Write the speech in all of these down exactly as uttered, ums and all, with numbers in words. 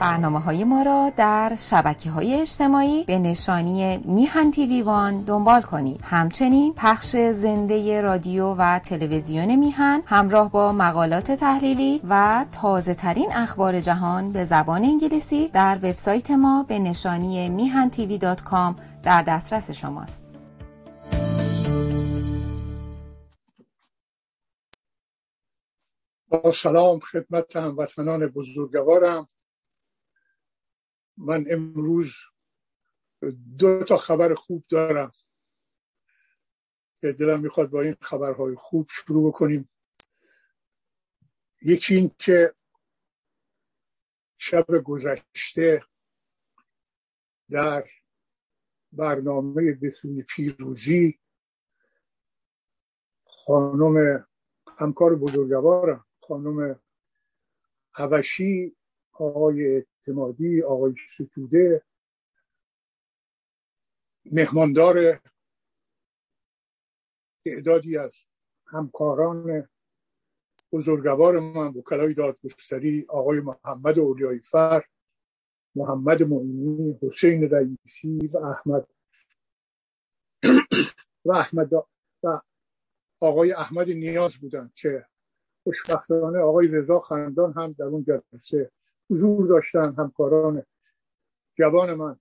برنامه‌های ما را در شبکه‌های اجتماعی به نشانی میهن تیوی وان دنبال کنید. همچنین پخش زنده رادیو و تلویزیون میهن همراه با مقالات تحلیلی و تازه‌ترین اخبار جهان به زبان انگلیسی در وبسایت ما به نشانی میهن تیوی دات کام در دسترس شماست. با سلام خدمت هموطنان بزرگوارم. من امروز دو تا خبر خوب دارم که دلم میخواد با این خبرهای خوب شروع بکنیم. یکی این که شب گذشته در برنامه به سوی پیروزی خانم همکار بزرگوارم خانم حبشی، آقای اعتمادی، آقای ستوده، مهماندار تعدادی از همکاران بزرگوار من، وکلای دادگستری، آقای محمد اولیایی فر، محمد معینی، حسین رئیسی و احمد و احمد و آقای احمد نیاز بودند که خوشبختانه آقای رضا خندان هم در اون جلسه حضور داشتن. همکاران جوان من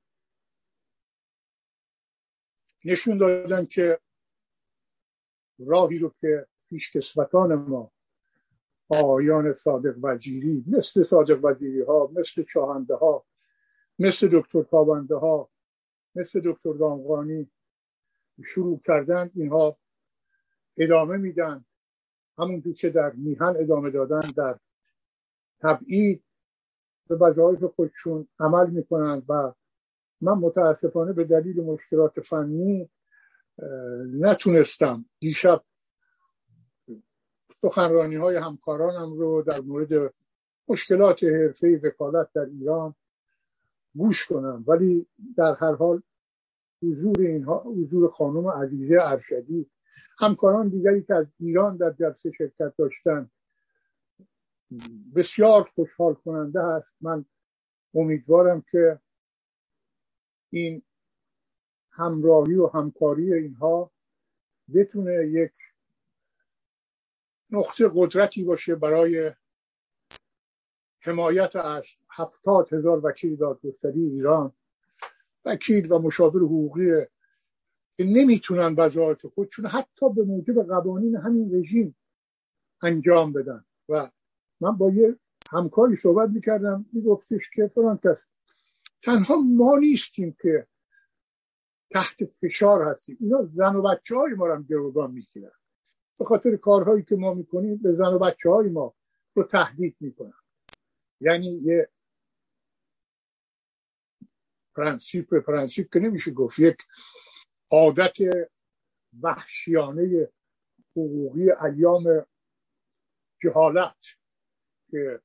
نشون دادن که راهی رو که پیشکسوتان ما، آقایان صادق وزیری، مثل صادق وزیری ها، مثل شاهنده ها، مثل دکتر تابنده ها، مثل دکتر دامغانی شروع کردن، اینها ادامه میدن. همونطور که در میهن ادامه دادن، در تبعید به وظایف خودشون عمل میکنن و من متاسفانه به دلیل مشکلات فنی نتونستم دیشب سخنرانی های همکارانم رو در مورد مشکلات حرفه‌ای وکالت در ایران گوش کنم، ولی در هر حال حضور اینها، حضور خانم عزیزه ارشدی، همکاران دیگری که از ایران در جلسه شرکت داشتن بسیار خوشحال کننده هست. من امیدوارم که این همراهی و همکاری اینها بتونه یک نقطه قدرتی باشه برای حمایت از هفتاد هزار وکیل دادگستری ایران، وکیل و مشاور حقوقی که نمیتونن وظایف خودشون حتی به موجب قوانین همین رژیم انجام بدن. و من با یه همکاری صحبت میکردم، میگفتش که فلان کس، تنها ما نیستیم که تحت فشار هستیم، اینا زن و بچه های ما رو هم گروگان میگیرن، به خاطر کارهایی که ما میکنیم به زن و بچه های ما رو تهدید میکنن. یعنی یه پرنسیپ پرنسیپ که نمیشه گفت، یک عادت وحشیانه حقوقی ایام جهالت که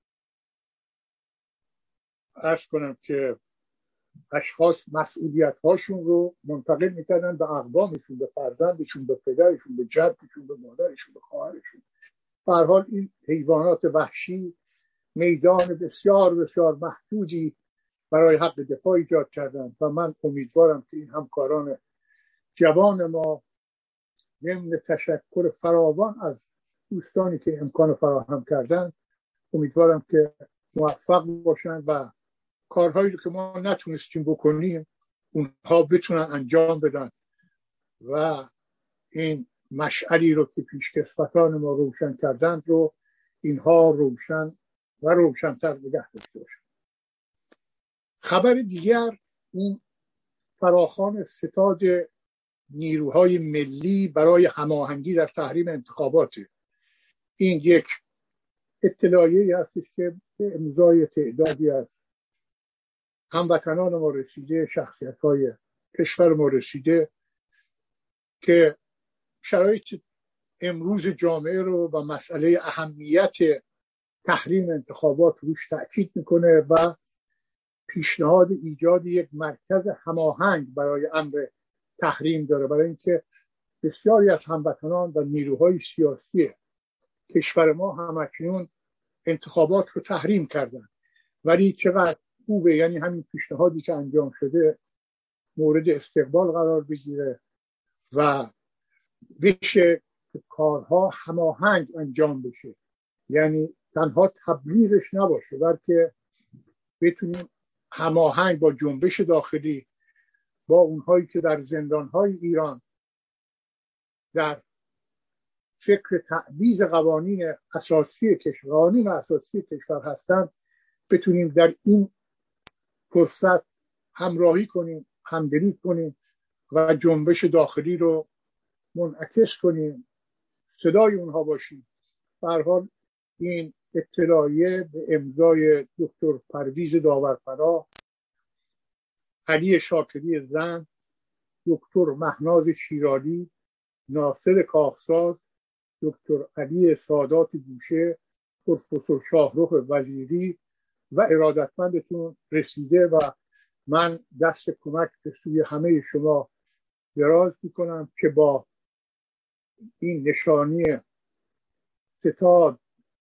عرض کنم که اشخاص مسئولیت هاشون رو منتقل میکردن به اقوامشون، به فرزندشون، به پدرشون، به جدشون، به مادرشون، به خواهرشون. به هر حال این حیوانات وحشی میدان بسیار بسیار محدودی برای حق دفاع ایجاد کردن و من امیدوارم که این همکاران جوان ما ضمن تشکر فراوان از دوستانی که امکان فراهم کردن، امیدوارم که موفق باشن و کارهایی رو که ما نتونستیم بکنیم اونها بتونن انجام بدن و این مشعلی رو که پیشکسوتان ما روشن کردن رو اینها روشن و روشن‌تر نگه داشته باشن. خبر دیگر این فراخوان ستاد نیروهای ملی برای هماهنگی در تحریم انتخابات. این یک اطلاعیه‌ای هستش که به امضای تعدادی از هموطنان ما رسیده، شخصیت‌های کشور ما رسیده که شرایط امروز جامعه رو و مسئله اهمیت تحریم انتخابات روش تأکید میکنه و پیشنهاد ایجاد یک مرکز هماهنگ برای امر تحریم داره، برای اینکه بسیاری از هموطنان و نیروهای سیاسی کشور ما همکنون انتخابات رو تحریم کردن ولی چقدر خوبه یعنی همین پیشنهادی که انجام شده مورد استقبال قرار بگیره و بشه که کارها هماهنگ انجام بشه، یعنی تنها تبلیغش نباشه بلکه بتونیم هماهنگ با جنبش داخلی، با اونهایی که در زندانهای ایران در فکر تعویض قوانین اساسی کشور قوانین اساسی کشور هستند بتونیم در این فرصت همراهی کنیم، همدلی کنیم و جنبش داخلی رو منعکس کنیم، صدای اونها باشیم. به هر حال این اطلاعیه به امضای دکتر پرویز داورفرا، علی شاکری زن، دکتر مهناز شیرالی، ناصر کاخساز، دکتر علی سادات گوشه، پروفسور شاهرخ وزیری و ارادتمندتون رسیده و من دست کمک به سوی همه شما دراز میکنم که با این نشانی ستاد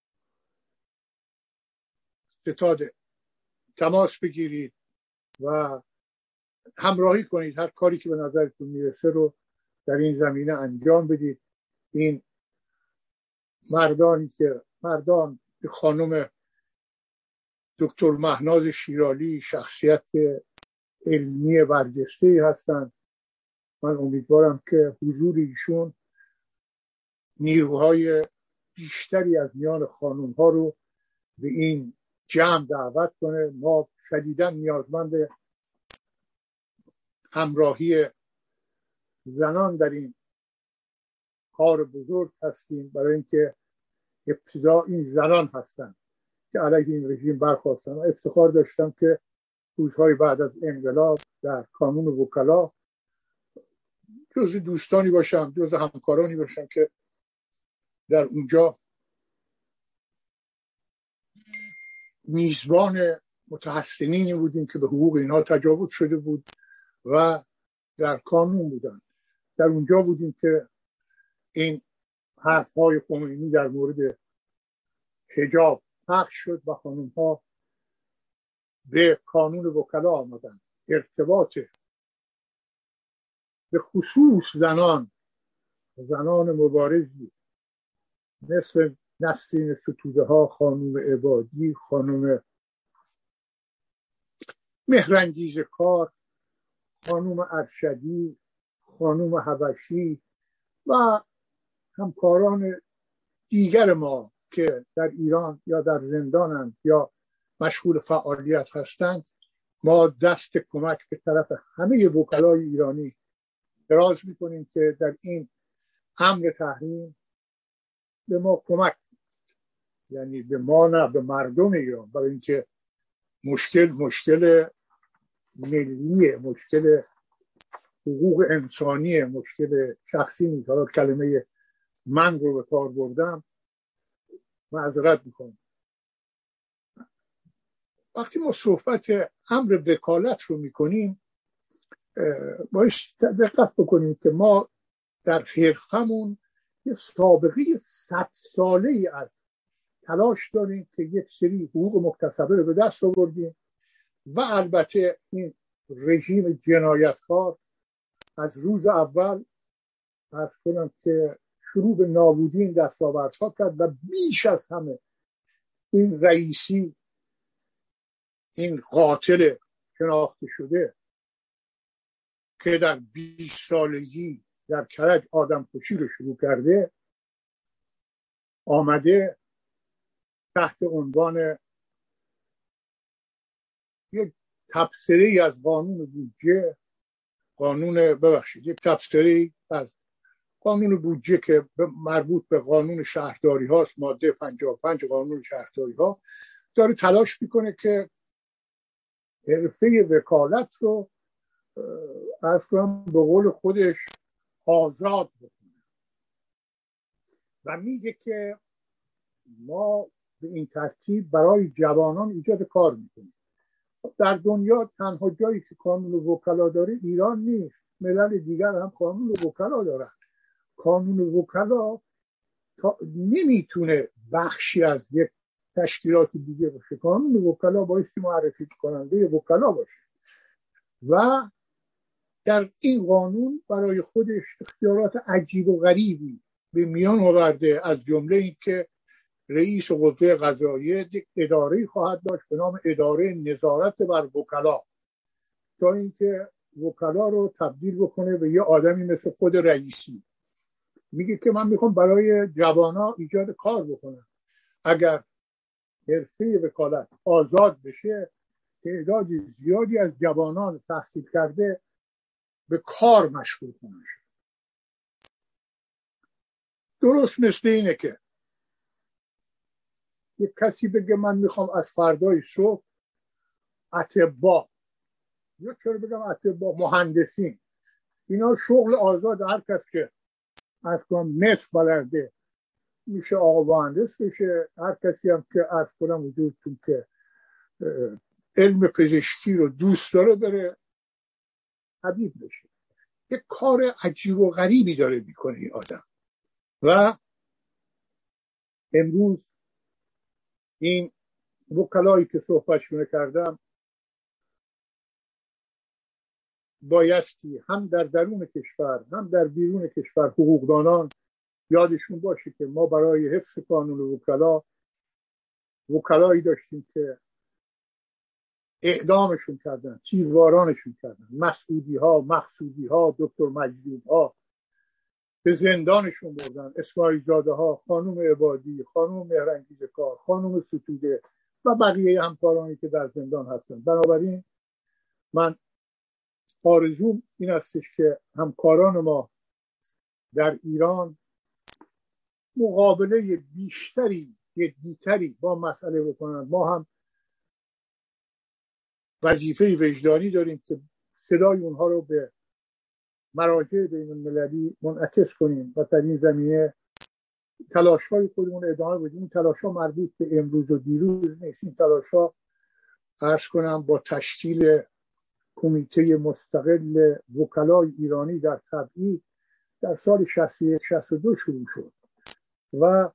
ستاد تماس بگیرید و همراهی کنید، هر کاری که به نظرتون میرسه رو در این زمینه انجام بدید. این مردانی که مردان خانم دکتر مهناز شیرالی شخصیت علمی برجسته‌ای هستند. من امیدوارم که حضور ایشون نیروهای بیشتری از میان خانم‌ها رو به این جمع دعوت کنه. ما شدیداً نیازمند همراهی زنان در این کار بزرگ هستیم، برای اینکه ابتدا این زنان هستند که علیه این رژیم برخاستن. افتخار داشتم که روزهای بعد از انقلاب در کانون وکلا جز دوستانی باشم، جز همکارانی باشم که در اونجا میزبان متحسنینی بودیم که به حقوق اینها تجاوز شده بود و در کانون بودن. در اونجا بودیم که این حرفهای خمینی در مورد حجاب پخش شد و خانم‌ها به کانون وکلا آمدن. ارتباط به خصوص زنان زنان مبارزی مثل نسرین ستوده ها، خانم عبادی، خانم مهرانگیز کار، خانم ارشدی، خانم حبشی و همکاران دیگر ما که در ایران یا در زندانند یا مشغول فعالیت هستند، ما دست کمک به طرف همه وکلای ایرانی دراز میکنیم که در این امر تحریم به ما کمک، یعنی به ما نه، به مردم ایران، برای اینکه مشکل مشکل ملیه، مشکل حقوق انسانی، مشکل شخصی نیست. حالا کلمه من رو به کار بردم، معذرت میکنم. وقتی ما صحبت امر وکالت رو میکنیم باید دقت بکنیم که ما در حرفمون یه سابقه صد ساله ای از تلاش داریم که یک سری حقوق مکتسبه رو به دست آوردیم و البته این رژیم جنایتکار از روز اول عرض کنم که شروع به نابودی این دستاوردها کرد و بیش از همه این رئیسی، این قاتل شناخته شده که در بیست سالگی در کرج آدم کشی رو شروع کرده، آمده تحت عنوان یک تبصره‌ای از قانون بودجه، قانون ببخشید یک تبصره‌ای از قانون بودجه که مربوط به قانون شهرداری هاست، ماده پنجاه و پنج قانون شهرداری ها، داره تلاش میکنه که حرفه وکالت رو عرض کنم به قول خودش آزاد بکنه و میگه که ما به این ترتیب برای جوانان ایجاد کار میکنیم. در دنیا تنها جایی که قانون وکلا داره ایران نیست، ملل دیگر هم قانون وکلا دارن. قانون وکلا نمیتونه بخشی از یک تشکیلات دیگه باشه، قانون وکلا بایستی معرفی کننده وکلا باشه و در این قانون برای خودش اختیارات عجیب و غریبی به میان آورده، از جمله این که رئیس قوه قضاییه یک اداره خواهد داشت به نام اداره نظارت بر وکلا، تا اینکه وکلا رو تبدیل بکنه به یه آدمی مثل خود رئیسی. میگه که من میخوام برای جوانا ایجاد کار بکنم، اگر حرفه وکالت آزاد بشه تعداد زیادی از جوانان تحصیل کرده به کار مشغول کنن. درست مثل اینه که یک کسی بگه من میخوام از فردای صبح اطباء، یا چرا بگم اطباء، مهندسین، اینا شغل آزاد هر کس که از کنم مصر بلده میشه آقا مهندس بشه. هر کسی هم که از کنم وجودتون که علم پزشکی رو دوست داره بره طبیب بشه. یک کار عجیب و غریبی داره میکنه این آدم. و امروز این وکلایی که صحبتشونه کردم بایستی هم در درون کشور هم در بیرون کشور حقوقدانان یادشون باشه که ما برای حفظ قانون وکلا وکلایی داشتیم که اعدامشون کردن، تیروارانشون کردن، مسعودی ها، مقصودی ها، دکتر مجدود ها به زندانشون بردن، اسماعیل زاده ها، خانم عبادی، خانم مهرنگیز کار، خانم ستوده و بقیه همکارانی که در زندان هستن. بنابراین من آرزوم این استش که همکاران ما در ایران مقابله بیشتری، جدیتری با مسئله بکنند. ما هم وظیفه وجدانی داریم که صدای اونها رو به مراجع بین المللی منعکس کنیم و در این زمینه تلاش های خودمون ادامه بدیم. این تلاش ها مربوط به امروز و دیروز نیست. این تلاش ها عرض کنم با تشکیل کمیته مستقل وکلای ایرانی در تبعید در سال شصت و یک شصت و دو شروع شد و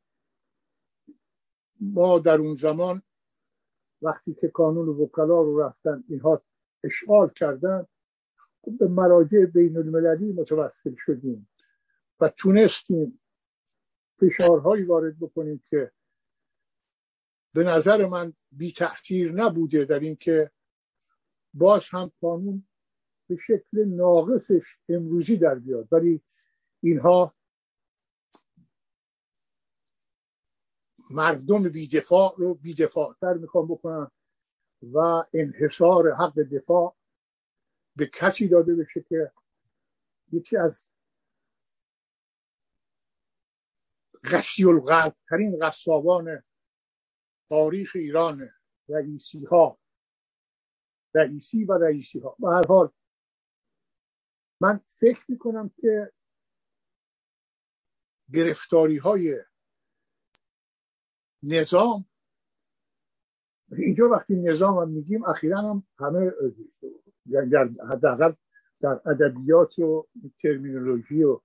ما در اون زمان وقتی که قانون وکلا رو رفتن اینها اشغال کردن به مراجع بین المللی متوسل شدیم و تونستیم فشارهایی وارد بکنیم که به نظر من بی تأثیر نبوده در این که باز هم قانون به شکل ناقصش امروزی در بیاد، ولی اینها مردم بیدفاع رو بیدفاع تر میخوان بکنن و انحصار حق دفاع به کسی داده بشه که یکی از غسی القلب ترین قصابان تاریخ ایران، رئیسی ها رئیسی و رئیسی ها. به هر حال من فکر میکنم که گرفتاری های نظام، اینجا وقتی نظام هم میگیم اخیراً هم همه حداقل در ادبیات و ترمینولوژی و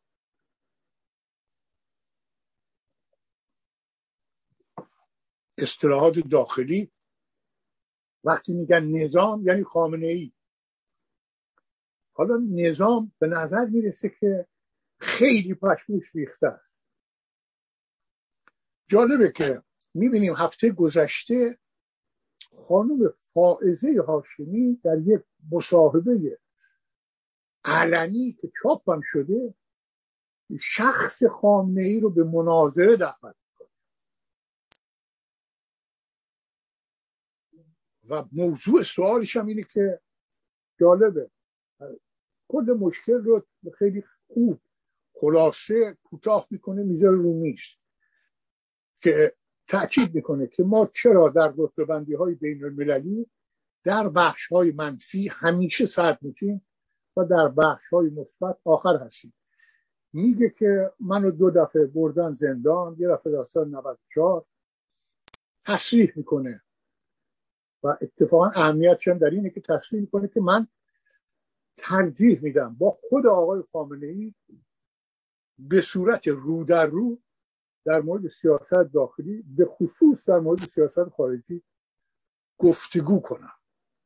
اصطلاحات داخلی وقتی میگن نظام یعنی خامنه‌ای. حالا نظام به نظر میرسه که خیلی پشمش ریخته است. جالبه که میبینیم هفته گذشته خانم فائزه هاشمی در یک مصاحبه علنی که چاپ هم شده شخص خامنه‌ای رو به مناظره دعوت میکنه و موضوع سوالش هم اینه که جالبه کل مشکل رو خیلی خوب خلاصه کوتاه میکنه میذاره رو میز که تأکید میکنه که ما چرا در رتبه‌بندی های بین المللی در بخش های منفی همیشه صدر میشیم و در بخش های مثبت آخر هستیم. میگه که منو دو دفعه بردن زندان، یه دفعه در سال نود و چهار. تصریح میکنه و اتفاقا اهمیتش هم در اینه که تصریح میکنه که من ترجیح میدم با خود آقای خامنه‌ای به صورت رو در رو در مورد سیاست داخلی به خصوص در مورد سیاست خارجی گفتگو کنم.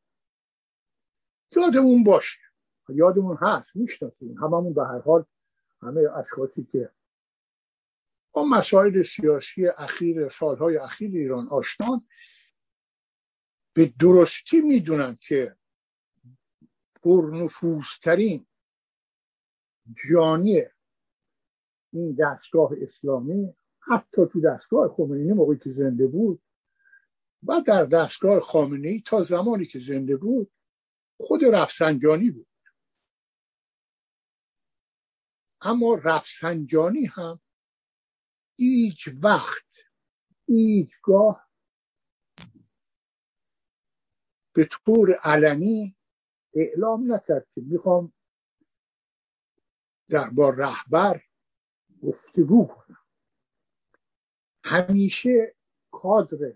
یادمون باشه، یادمون هست، میشناسیم هممون به هر حال، همه اشخاصی که با مسائل سیاسی اخیر سالهای اخیر ایران آشنان به درستی میدونن که پرنفوذترین جانی این دستگاه اسلامی حتی تو دستگاه خمینی موقعی که زنده بود و در دستگاه خامنه‌ای تا زمانی که زنده بود خود رفسنجانی بود. اما رفسنجانی هم هیچ وقت هیچگاه به طور علنی اعلام نکرد که میخوام در با رهبر گفتگو کنم. همیشه کادر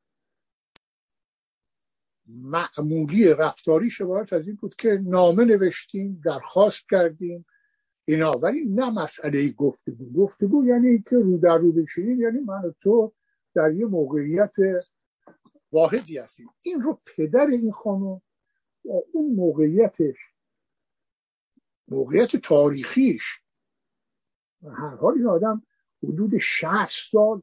معمولی رفتاریش عبارت از این بود که نامه نوشتیم، درخواست کردیم اینا، ولی نه مسئله گفتگو. گفتگو یعنی که رو در رو بشینیم، یعنی من و تو در یه موقعیت واحدی هستیم. این رو پدر این خانم با اون موقعیتش، موقعیت تاریخیش، و هر حال این آدم حدود شصت سال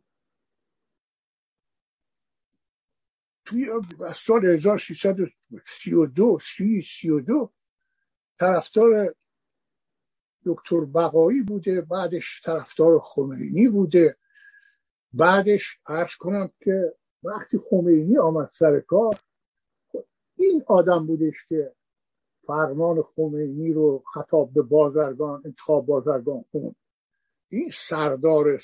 توی سال هزار و سیصد و سی و دو سی و دو طرفدار دکتر بقایی بوده، بعدش طرفدار خمینی بوده، بعدش عرض کنم که وقتی خمینی آمد سر کار این آدم بودش که فرمان خمینی رو خطاب به بازرگان، انتخاب بازرگان خوند. این سردار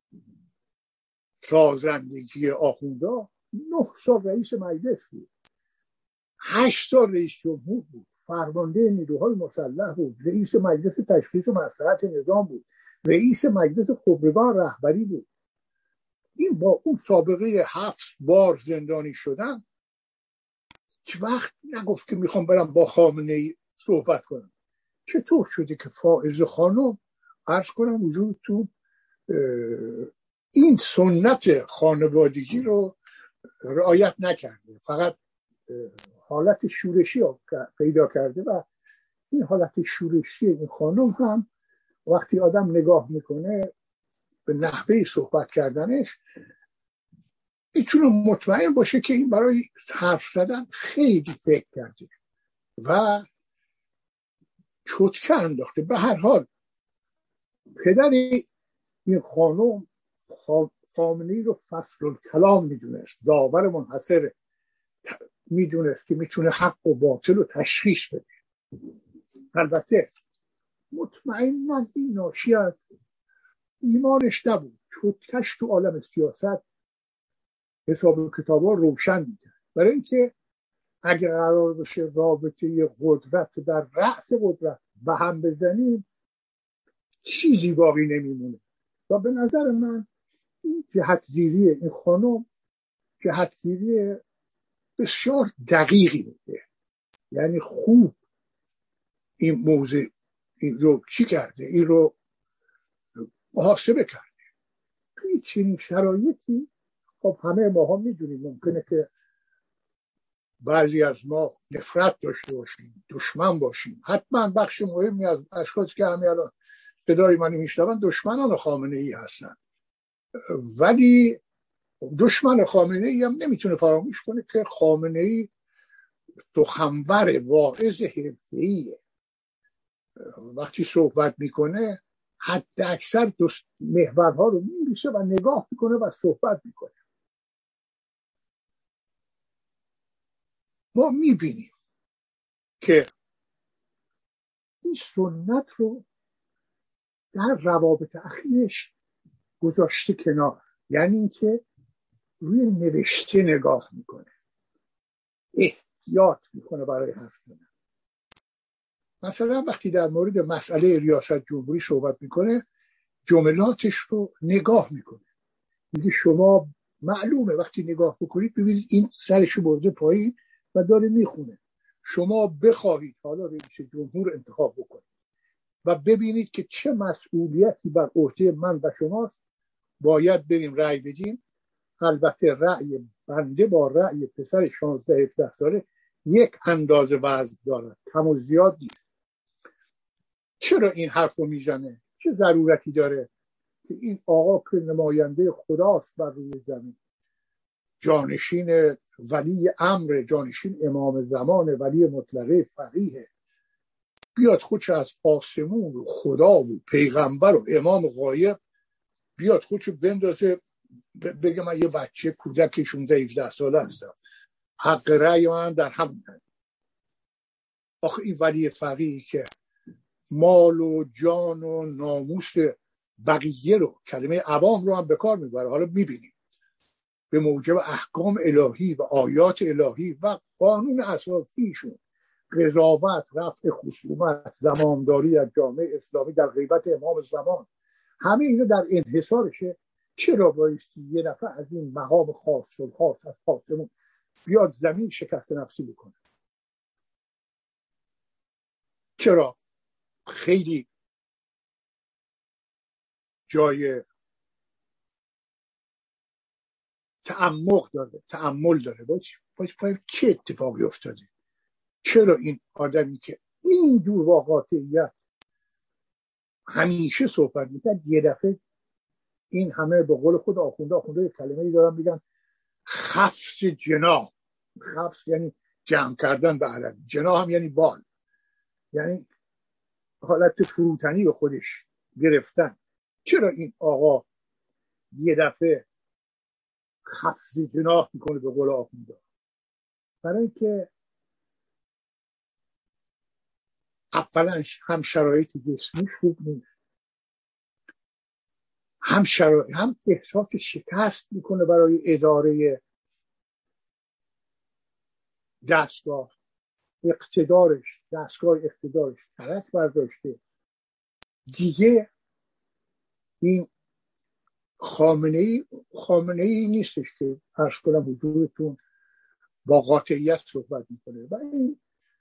سازندگی آخوندا نه سال رئیس مجلس بود، هشت سال رئیس جمهور بود، فرمانده نیروهای مسلح بود، رئیس مجلس تشخیص و مصلحت نظام بود، رئیس مجلس خبرگان رهبری بود. این با اون سابقه هفت بار زندانی شدن هیچ وقت نگفت که میخوام برم با خامنه‌ای صحبت کنم. چطور شده که فائزه خانم عرض کنم وجود تو این سنت خانوادگی رو رعایت نکرده، فقط حالت شورشی پیدا کرده و این حالت شورشی این خانم هم وقتی آدم نگاه میکنه به نحوه صحبت کردنش میتونه مطمئن باشه که این برای حرف زدن خیلی فکر کرده و چتکه انداخته. به هر حال پدر این خانم خامنه‌ای رو فصل الکلام میدونست، داور منحصر میدونست که میتونه حق و باطل رو تشخیص بده. البته مطمئناً این ناشی از ایمانش نبود، چتکش تو عالم سیاست حساب کتابا روشن میده، برای اینکه اگر قرار باشه رابطه قدرت در رأس قدرت به هم بزنیم چیزی باقی نمیمونه. و به نظر من این جهتگیری این خانم جهتگیری بسیار دقیقی بوده، یعنی خوب این موضوع این رو چی کرده، این رو محاسبه کرده. توی چنین شرایطی خب همه ما هم میدونیم ممکنه که بعضی از ما نفرت داشته باشیم، دشمن باشیم. حتما بخش مهمی از اشخاصی که همه الان صدای منو میشنون دشمنان خامنه‌ای هستن، ولی دشمن خامنه‌ای هم نمیتونه فراموش کنه که خامنه‌ای سخنور واعظ حرفه‌ایه. وقتی صحبت میکنه حد اکثر محورها رو میریشه و نگاه میکنه و صحبت میکنه. ما میبینیم که این سنت رو در روابط اخیرش گذاشته کنار، یعنی اینکه روی نوشته نگاه میکنه، احتیاط میکنه برای حرف زدن. مثلا وقتی در مورد مسئله ریاست جمهوری صحبت میکنه جملاتش رو نگاه میکنه، میگه شما معلومه وقتی نگاه بکنید ببینید این سرشو برده پایین و داره میخونه، شما بخواهید حالا رئیس جمهور انتخاب بکنید و ببینید که چه مسئولیتی بر عهده من و شماست، باید بریم رأی بدیم. البته رأی بنده با رأی پسر شانزده هفده ساله یک اندازه وزن دارد، کم و زیاد نیست. چرا این حرف رو میزنه؟ چه ضرورتی داره که این آقا که نماینده خداست بر روی زمین، جانشین ولی امر، جانشین امام زمان، ولی مطلقه فقیه، بیاد خودش از آسمون و خدا و پیغمبر و امام غایب بیاد خودش بندازه بگه من یه بچه کودک شانزده هفده ساله هستم، حق رأی من در هم. آخه این ولی فقیه که مال و جان و ناموس بقیه رو، کلمه عوام رو هم به کار میبره، حالا میبینیم به موجب احکام الهی و آیات الهی و قانون اساسیشون، قضاوت، رفع خصومت، زمامداری از جامعه اسلامی در غیبت امام زمان، همه اینو در انحصارشه. چرا بایستی یه دفعه از این مقام خاص و خاص از خاصمون بیاد زمین شکست نفسی بکنه؟ چرا؟ خیلی جای تعمق داره، تأمل داره. باید باید چه اتفاقی افتاده؟ چرا این آدمی که این دور با قاطعیت همیشه صحبت میکرد یه دفعه این همه به قول خود آخونده آخونده کلمه‌ای دارن میگن خفض جناح. خفض یعنی جمع کردن به عربی، جناح هم یعنی بال، یعنی حالت فروتنی به خودش گرفتن. چرا این آقا یه دفعه خفض جناح میکنه به قول آخونده؟ برای اینکه اولا هم شرایط جسمیش خوب نیست، هم شرایط هم احساس شکست میکنه برای اداره دستگاه اقتدارش، دستگاه اقتدارش ترک برداشته دیگه. این خامنه ای خامنه ای نیستش که عرض کنم حضورتون با قاطعیت صحبت میکنه و این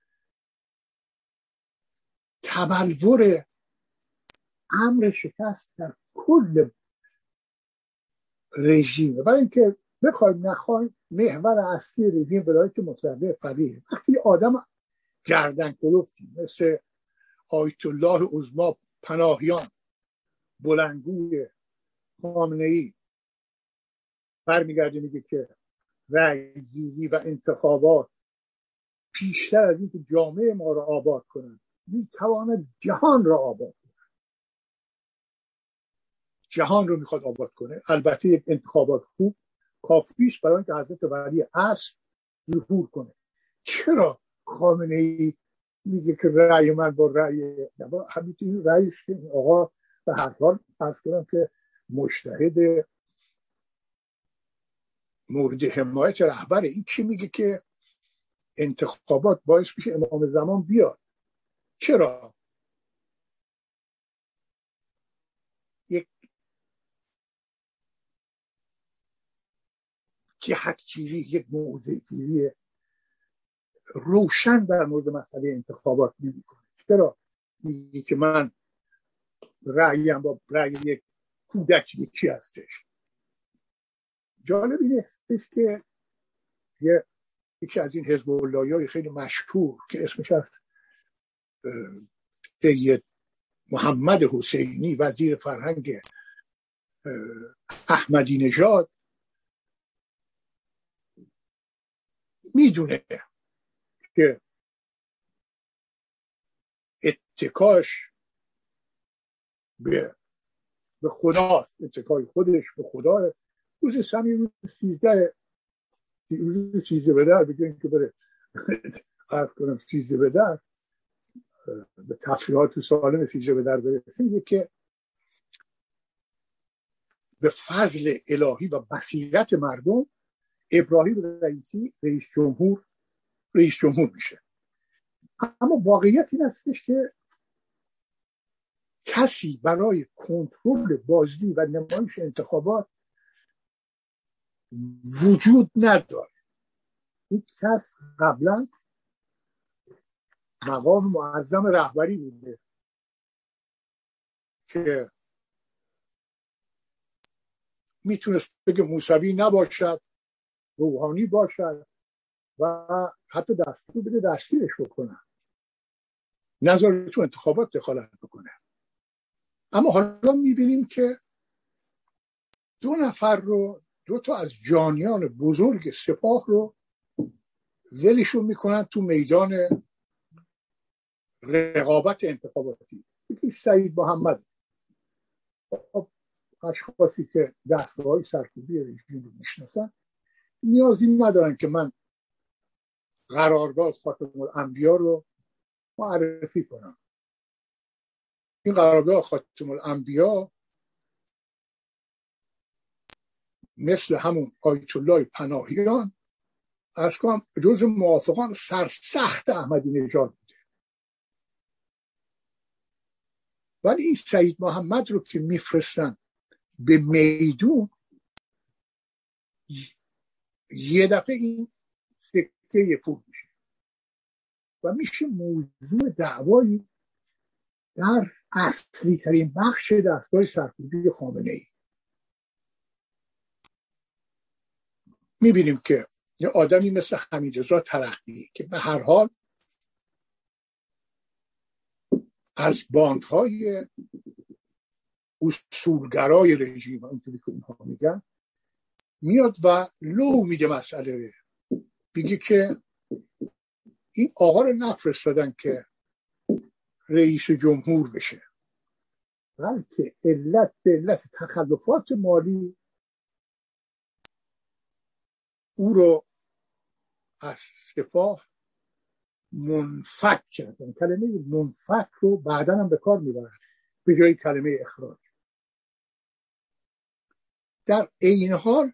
تبلور امر شکست در کل رژیم. برای اینکه بخوایم نخوایم محور اصلی رژیم ولایت مطلقه فقیه. وقتی آدم گردن کلفتی مثل آیت الله عظما پناهیان بلندگوی خامنه‌ای برمیگرده میگه که رأی گیری و انتخابات پیشتر از اینکه جامعه ما را آباد کنند میتواند جهان را آباد کنه، جهان رو میخواد آباد کنه. البته یک انتخابات خوب کافیش برای اینکه حضرت ولی عصر ظهور کنه. چرا خامنه‌ای میگه که رأی من با رأی همین رأیش که آقا به هر حال فرض کنم که مجتهد مورد حمایت رهبره، این کی میگه که انتخابات باعث میشه امام زمان بیاد؟ چرا؟ یک جهتگیری، یک موضع‌گیری روشن در مورد مسئله انتخابات نمی‌کنه. چرا میگه که من رأیم با رأی یک کودک یکی هستش؟ جالب این هستش که یه یکی از این حزب اللهی‌های خیلی مشهور که اسمش هست سید محمد حسینی، وزیر فرهنگ احمدی نژاد، میدونه که اتکاش به به خدا، اتکای خودش به خدا. روز سمی روز سیزده روز سیزده به در بگه که بره عرض کنم سیزده به در به تفریحات سالم سیزده به در برسه، میگه که به فضل الهی و بصیرت مردم ابراهیم رئیسی رئیس جمهور رئیس جمهور میشه. اما واقعیت این هستش که کسی برای کنترل بازی و نمایش انتخابات وجود نداره. این کس قبلا مقام معظم رهبری بوده که میتونست بگه موسوی نباشد، روحانی باشد و حتی دستور بده دستگیرش بکنن، نذاره تو انتخابات دخالت بکنه. اما حالا میبینیم که دو نفر رو، دو تا از جانیان بزرگ سپاه رو ولشون میکنن تو میدان رقابت انتخاباتی. یکیش سعید محمد. اشخاصی که دستگاه‌های سرکوبی رژیم رو میشناسن نیازی ندارن که من قرارگاه خاتم الانبیا رو معرفی کنم. این قرارگاه خاتم الانبیا مثل همون آیت الله پناهیان عرض کنم جز موافقان سرسخت احمدی نژاد بوده. ولی این سعید محمد رو که میفرستن به میدون، یه دفعه این سکه پول میشه و میشه موضوع دعوایی در اصلی ترین بخش دستگاه سرکوبی خامنه ای. میبینیم که یه آدمی مثل حمیدرضا ترقی که به هر حال از باندهای اصولگرای رژیم، اونطوری که اونها میگن، میاد و لو میده مسئله رو، بگه که این آقا رو نفرستادن که رئیس جمهور بشه، بلکه علت به علت تخلفات مالی او رو از سپاه منفک کردن. کلمه منفک رو بعداً هم به کار میبرن به جای کلمه اخراج. در این حال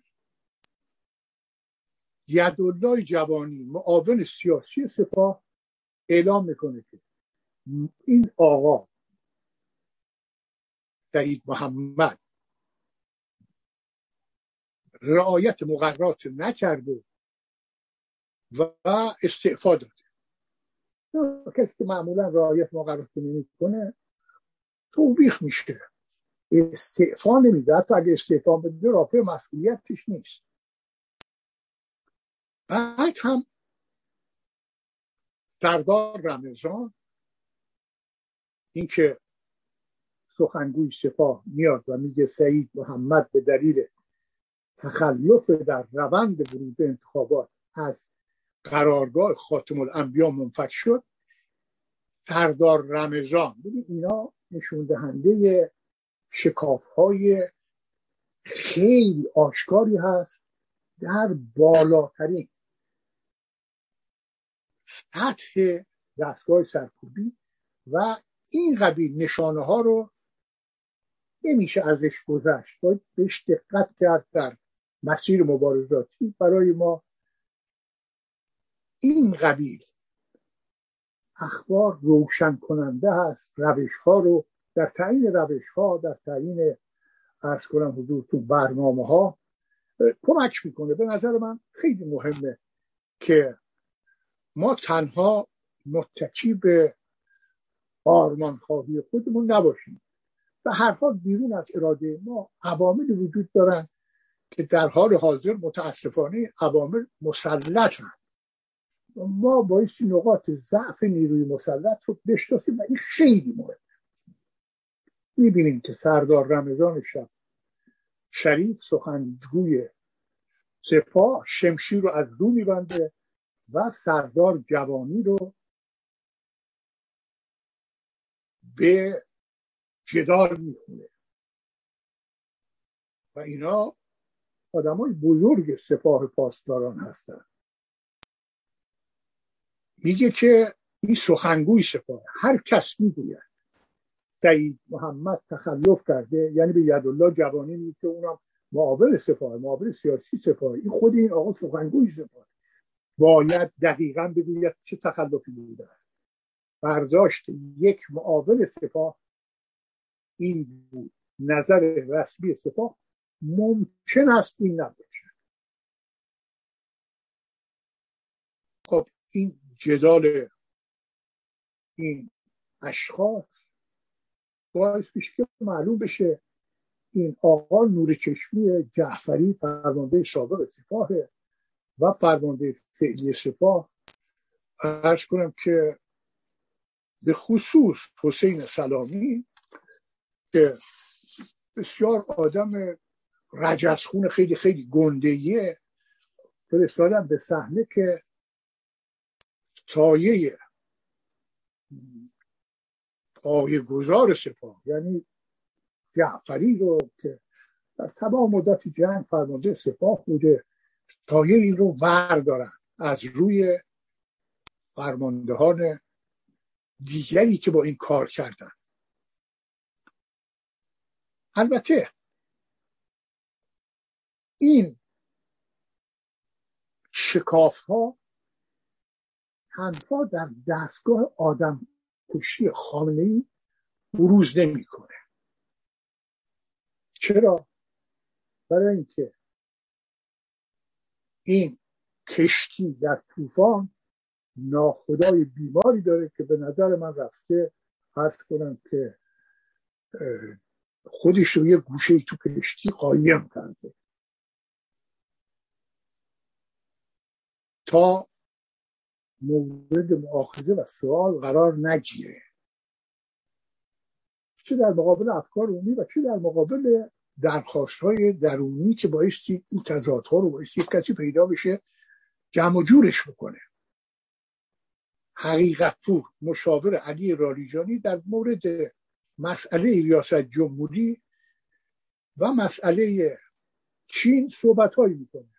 یدالله جوانی معاون سیاسی سپاه اعلام میکنه که این آقا سعید محمد رعایت مقررات نکرده و استعفا داده. کسی که معمولا رعایت مقررات نمیکنه توبیخ میشه، استعفا نمیده. حتی اگه استعفا بده رافع مسئولیتش نیست. بعد هم سردار رمضان، این که سخنگوی سپاه، میاد و میگه سعید محمد به دلیل تخلف در روند ورود به انتخابات از قرارگاه خاتم الانبیا منفک شد. سردار رمضان، ببین اینا نشون دهنده شکاف‌های خیلی آشکاری هست در بالاترین سطح دستگاه سرکوبی و این قبیل نشانه ها رو نمیشه ازش گذشت. باید بهش دقت کرد در مسیر مبارزاتی. برای ما این قبیل اخبار روشن کننده هست. روش ها رو در تعیین روش ها، در تعیین عرض کنم حضورتون برنامه ها کمک میکنه. به نظر من خیلی مهمه که ما تنها متکی به آرمانخواهی خودمون نباشیم. و هر حال بیرون از اراده ما عوامل وجود دارن که در حال حاضر متاسفانه عوامل مسلطن. ما بایستی نقاط ضعف نیروی مسلط رو بشناسیم و این خیلی مهمه. میبینیم که سردار رمضان شب شریف سخنگوی سپاه شمشیر رو از رو میبنده و سردار جوانی رو به جدال میخونه و اینا آدمای بزرگ سپاه پاسداران هستن. میگه که این سخنگوی سپاه، هر کس میگوید سعید محمد تخلف کرده، یعنی به یدالله جوانی میگه که اونم معاون سپاه، معاون سیاسی سپاه، این خود این آقا سخنگوی سپاه، باید دقیقاً بگوید چه تخلفی بوده. برداشت یک معاون سپاه این بود. نظر رسمی سپاه ممکن است این نباشه. خب این جدال این اشخاص باعث میشه که معلوم بشه این آقا نورچشمی جعفری فرمانده سابق سپاه و فرمانده فعلی سپاه، عرض کنم که به خصوص حسین سلامی که بسیار آدم رجزخون خیلی خیلی گندهیه، فرستادن به صحنه که سایه پایه‌گذار سپاه یعنی جعفری رو که در تمام مدت جنگ فرمانده سپاه بوده، سایه این رو ور دارن از روی فرماندهان دیگری که با این کار کردن. البته این شکاف ها تنها در دستگاه آدم کشی خامنه‌ای بروز نمی کنه. چرا؟ برای اینکه این کشتی در طوفان ناخدای بیماری داره که به نظر من رفته عرض کنم که خودش رو یه گوشه تو کشتی قایم کرده تا مورد مؤاخذه و سوال قرار نگیره، چه در مقابل افکار عمومی و چه در مقابل درخواست‌های درونی که بایستی این تضادها رو بایستی کسی پیدا بشه جمع و جورش بکنه. حقیقت پور مشاور علی لاریجانی در مورد مسئله ریاست جمهوری و مسئله چین صحبت‌هایی میکنه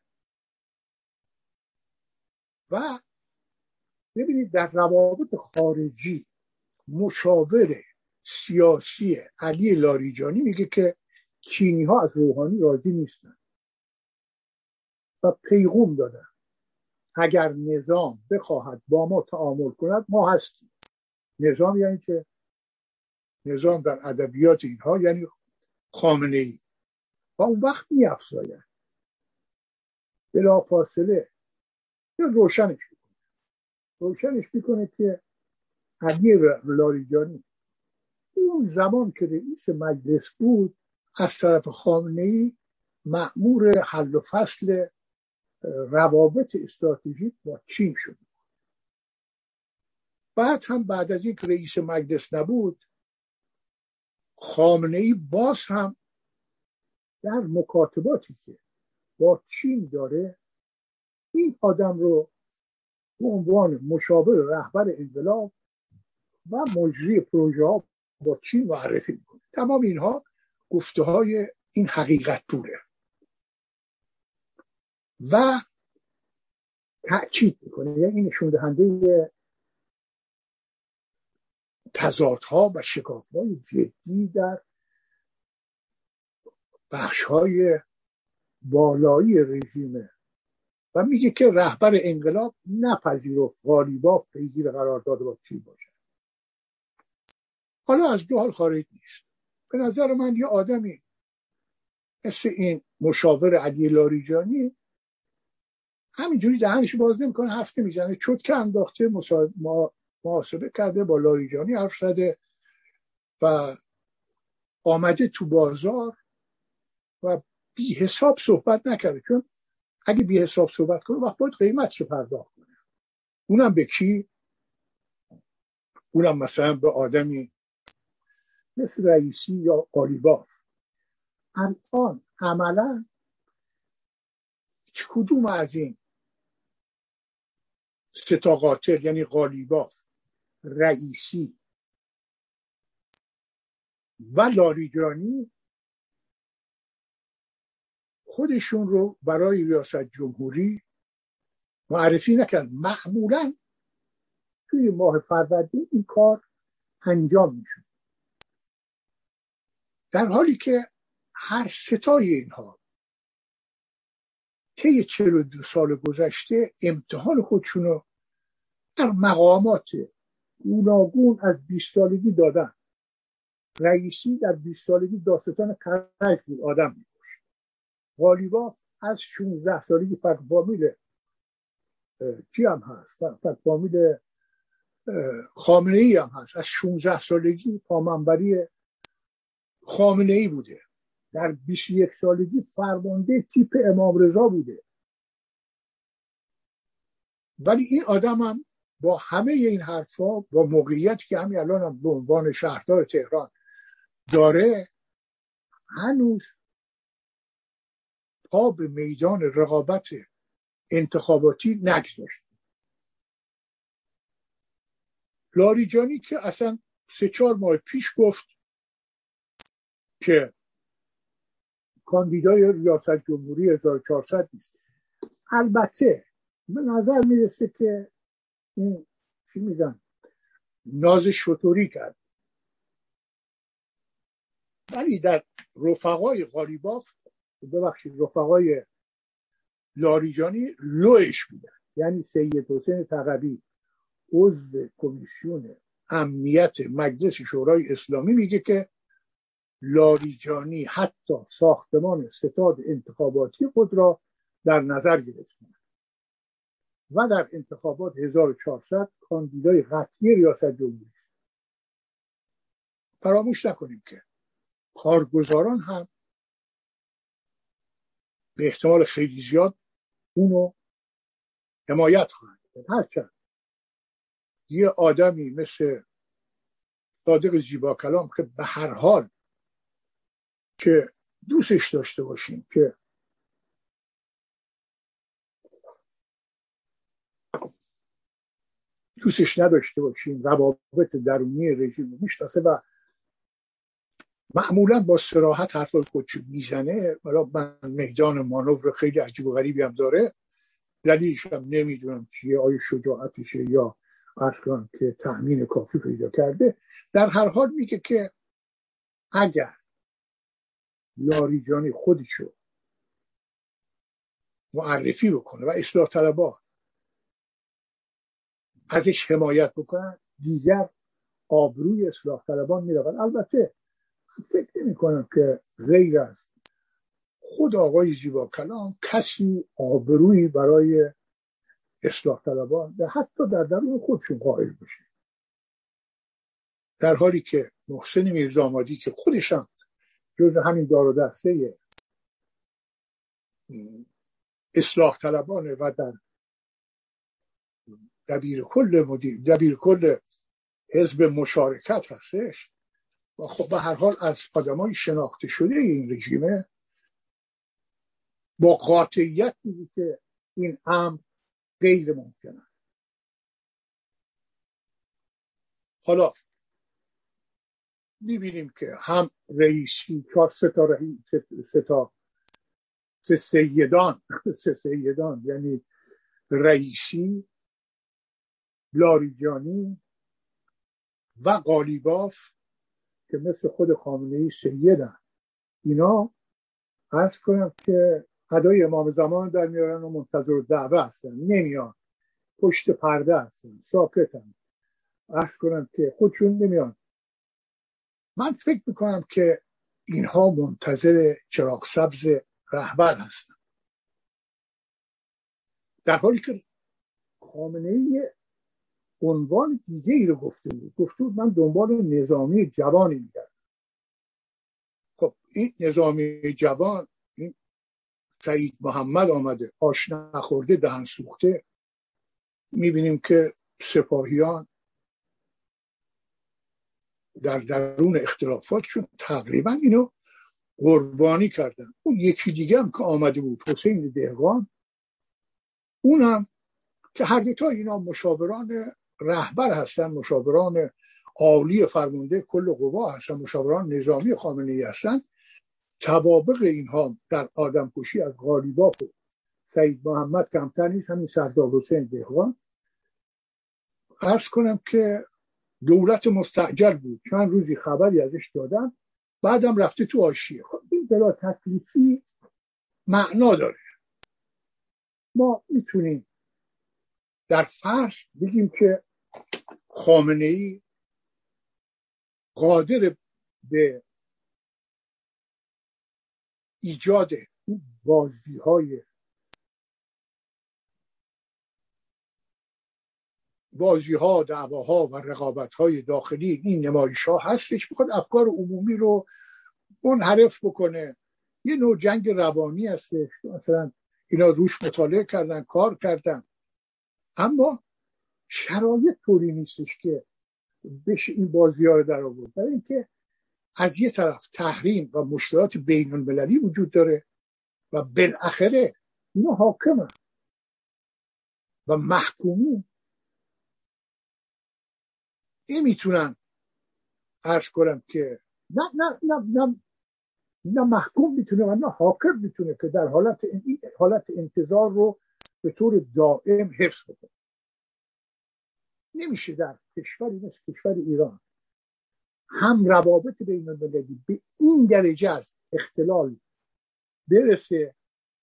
و ببینید در روابط خارجی مشاور سیاسی علی لاریجانی میگه که چینی ها از روحانی راضی نیستن و پیغام دادن اگر نظام بخواهد با ما تعامل کند ما هستیم. نظام یعنی که نظام در ادبیات اینها یعنی خامنه ای و اون وقت می‌افزاید بلافاصله روشنش میکنه روشنش میکنه که علی لاریجانی اون زمان که رئیس مجلس بود از طرف خامنه‌ای مأمور حل و فصل روابط استراتژیک با چین شد. بعد هم بعد از اینکه رئیس مجلس نبود خامنه‌ای باز هم در مکاتباتی که با چین داره این آدم رو به عنوان مشاور رهبر انقلاب و مجری پروژه ها با چین معرفی میکنه. تمام اینها گفته های این حقیقت پوره و تأکید میکنه، یعنی این نشون دهنده تضادها و شکاف‌های جدی در بخش‌های بالایی رژیمه و میگه که رهبر انقلاب نپذیرفت قالیباف پیگیر قرارداد با چین باشه. حالا از دو حال خارج نیست. به نظر من یه آدمی مثل این مشاور علی لاریجانی همینجوری دهنش باز نمیکنه، حرف نمیزنه، چوتکه انداخته، محاسبه کرده با لاریجانی حرف زده و آمده تو بازار و بی حساب صحبت نکرده، چون اگه بی حساب صحبت کنه وقت باید قیمتش پرداخت کنه. اونم به کی؟ اونم مثلا به آدمی مثل رئیسی یا قالیباف. الان عملا کدوم از این سه تا قاتل یعنی قالیباف، رئیسی و لاریجانی خودشون رو برای ریاست جمهوری معرفی نکردن؟ معمولا توی ماه فروردین این کار انجام میشه، در حالی که هر ستای اینها طی چهل و دو سال گذشته امتحان خودشونو در مقامات گوناگون از بیست سالگی دادن. رئیسی در بیست سالگی داستان کرج بود، آدم می‌کشت. قالیباف از شانزده سالگی فقط فامیل کی هم هست، فقط فامیل خامنه‌ای هم هست، از شانزده سالگی پامنبری خامنه‌ای بوده در بیست و یک سالگی فرمانده تیپ امام رضا بوده، ولی این آدم هم با همه این حرفا، با موقعیتی که همین الان هم به عنوان شهردار تهران داره، هنوز پا به میدان رقابت انتخاباتی نگذاشت. لاریجانی که اصلا سه چهار ماه پیش گفت که کاندیدای ریاست جمهوری هزار و چهارصد نیست. البته به نظر میرسه که این چی میگن ناز شطوری کرد، ولی در رفقای قالیباف، ببخشید رفقای لاریجانی لوش میدن. یعنی سید حسین تقوی عضو کمیسیون امنیت مجلس شورای اسلامی میگه که لاریجانی حتی ساختمان ستاد انتخاباتی خود را در نظر گرفت و در انتخابات هزار و چهارصد کاندیدای قطعی ریاست جمهوری است. فراموش نکنیم که کارگزاران هم به احتمال خیلی زیاد اونو حمایت خواهند کرد. هرچند یه آدمی مثل صادق زیبا کلام که به هر حال که دوستش داشته باشیم، که دوستش نداشته باشیم، روابط درونی رژیم میشناسه و معمولا با صراحت حرفای خودشو میزنه. حالا من میدان مانور خیلی عجیب و غریبی هم داره، دلیلش هم نمیدونم چیه، آیا شجاعتشه یا اصلا که تأمین کافی پیدا کرده. در هر حال میگه که اگر لاریجانی خودشو معرفی بکنه و اصلاح طلبان ازش حمایت بکنن، دیگر آبروی اصلاح طلبان میرود. البته فکر نمی کنم که غیر از خود آقای زیبا کلام کسی آبرویی برای اصلاح طلبان حتی در درون خودشون قائل باشه، در حالی که محسن میردامادی که خودش هم جز همین دار و دسته اصلاح طلبانه و در دبیر کل مدیر دبیر کل حزب مشارکت هستش و خب به هر حال از آدمای شناخته شده این رژیمه، با قاطعیت میگه که این امر غیر ممکنه. حالا میبینیم که هم رئیسی چهار سه تا رئیس سه تا سه سیدان سه سیدان یعنی رئیسی، لاریجانی و قالیباف که مثل خود خامنه‌ای سیدن، اینا عرض کنم که ادای امام زمان در میارن و منتظر دعوه هستن، نمیان، پشت پرده هستن، ساکتن، عرض کنم که خودشون نمیان. من فکر میکنم که اینها منتظر چراغ سبز رهبر هستن، در حالی که خامنه‌ای عنوان دیگه ای رو گفته بود. گفته بود من دنبال نظامی جوانی میگردم. خب این نظامی جوان، این سعید محمد آمده آش نخورده دهن سوخته، میبینیم که سپاهیان در درون اختلافاتشون تقریبا اینو قربانی کردن. اون یکی دیگه هم که آمده بود حسین دهقان، اونم که هر دوتا اینا مشاوران رهبر هستن، مشاوران عالی فرمانده کل قوا هستن، مشاوران نظامی خامنه‌ای هستن، توابق اینها در آدمکشی از قالیباف و سعید محمد کمتر نیست. همین سردار حسین دهقان عرض کنم که دولت مستعجل بود، چند روزی خبری ازش دادن، بعدم رفته تو حاشیه. خب این بلا تکلیفی معنا داره. ما میتونیم در فرض بگیم که خامنه‌ای قادر به ایجاد بازی‌های بازی‌ها، دعواها و رقابت‌های داخلی این نمایش‌ها هستش، بخواد افکار عمومی رو منحرف بکنه. یه نوع جنگ روانی هستش، مثلا اینا روش مطالعه کردن، کار کردن، اما شرایط طوری نیستش که بشه این بازی ها رو در آورد. برای اینکه از یه طرف تحریم و مشکلات بین المللی وجود داره و بالاخره اینا حاکمن و محکومین، نمیتونن عرض کنم که نه نه نه نه نه محکوم میتونه و نه حاکم میتونه که در حالت حالت انتظار رو به طور دائم حفظ کنه. نمیشه در کشوری مثل کشور ایران هم روابط بین المللی به این درجه از اختلال برسه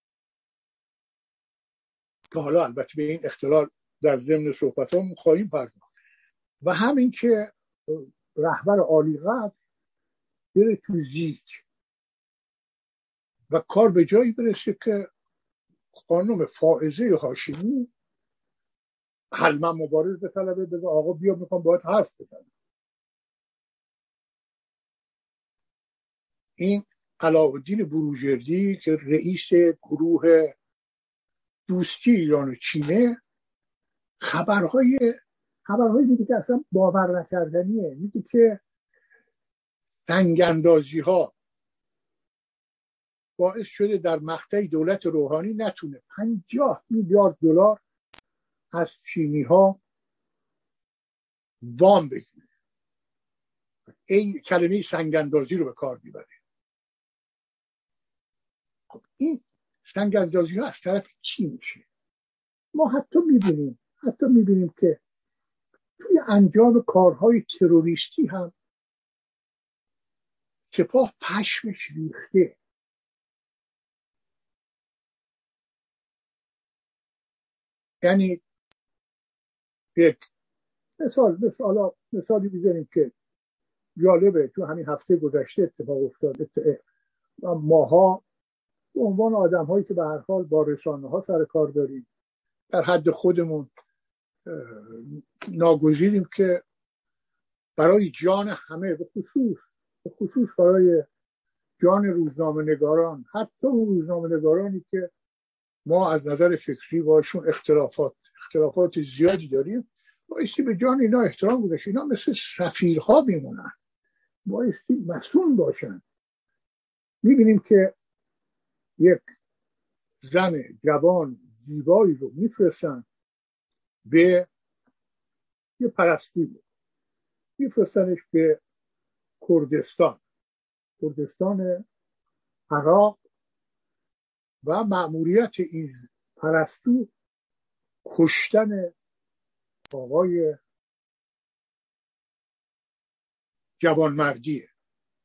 که حالا البته به این اختلال در ضمن صحبتامون خواهیم پرداخت، و همین که رهبر عالی قدر بره تو زیج و کار به جایی برسه که خانم فائزه هاشمی حلما مبارز به طلبه بگه آقا بیا میخوام باید حرف بزنم. این علاءالدین بروجردی که رئیس گروه دوستی ایران و چینه خبرهای خبرهای میگه که اصلا باور نکردنیه. میگه که تنگاندازی ها باعث شده در مقطع دولت روحانی نتونه پنجاه میلیارد دلار از چینی ها وام بگیره. این کلمه سنگاندازی رو به کار میبره. خب این سنگاندازی ها از طرف کی میشه؟ ما حتی میبینیم حتی میبینیم که توی انجام کارهای تروریستی هم سپاه پشمش ریخته. یعنی یک مثال مثال مثالی بزنیم که جالبه، تو همین هفته گذشته اتفاق افتاد. ماها به عنوان آدم هایی که به هر حال با رسانه ها سر کار داریم، در حد خودمون ناگزیریم که برای جان همه، به خصوص به خصوص برای جان روزنامه نگاران، حتی اون روزنامه نگارانی که ما از نظر فکری باشون اختلافات اختلافات زیادی داریم، بایستی به جان اینا احترام گذاشت. اینا مثل سفیرها میمونن، بایستی مسئول باشن. میبینیم که یک زن جوان زیبایی رو میفرستن به یه پرستو، میفرستنش به کردستان کردستان عراق و مأموریت این پرستو کشتن آقای جوانمردیه.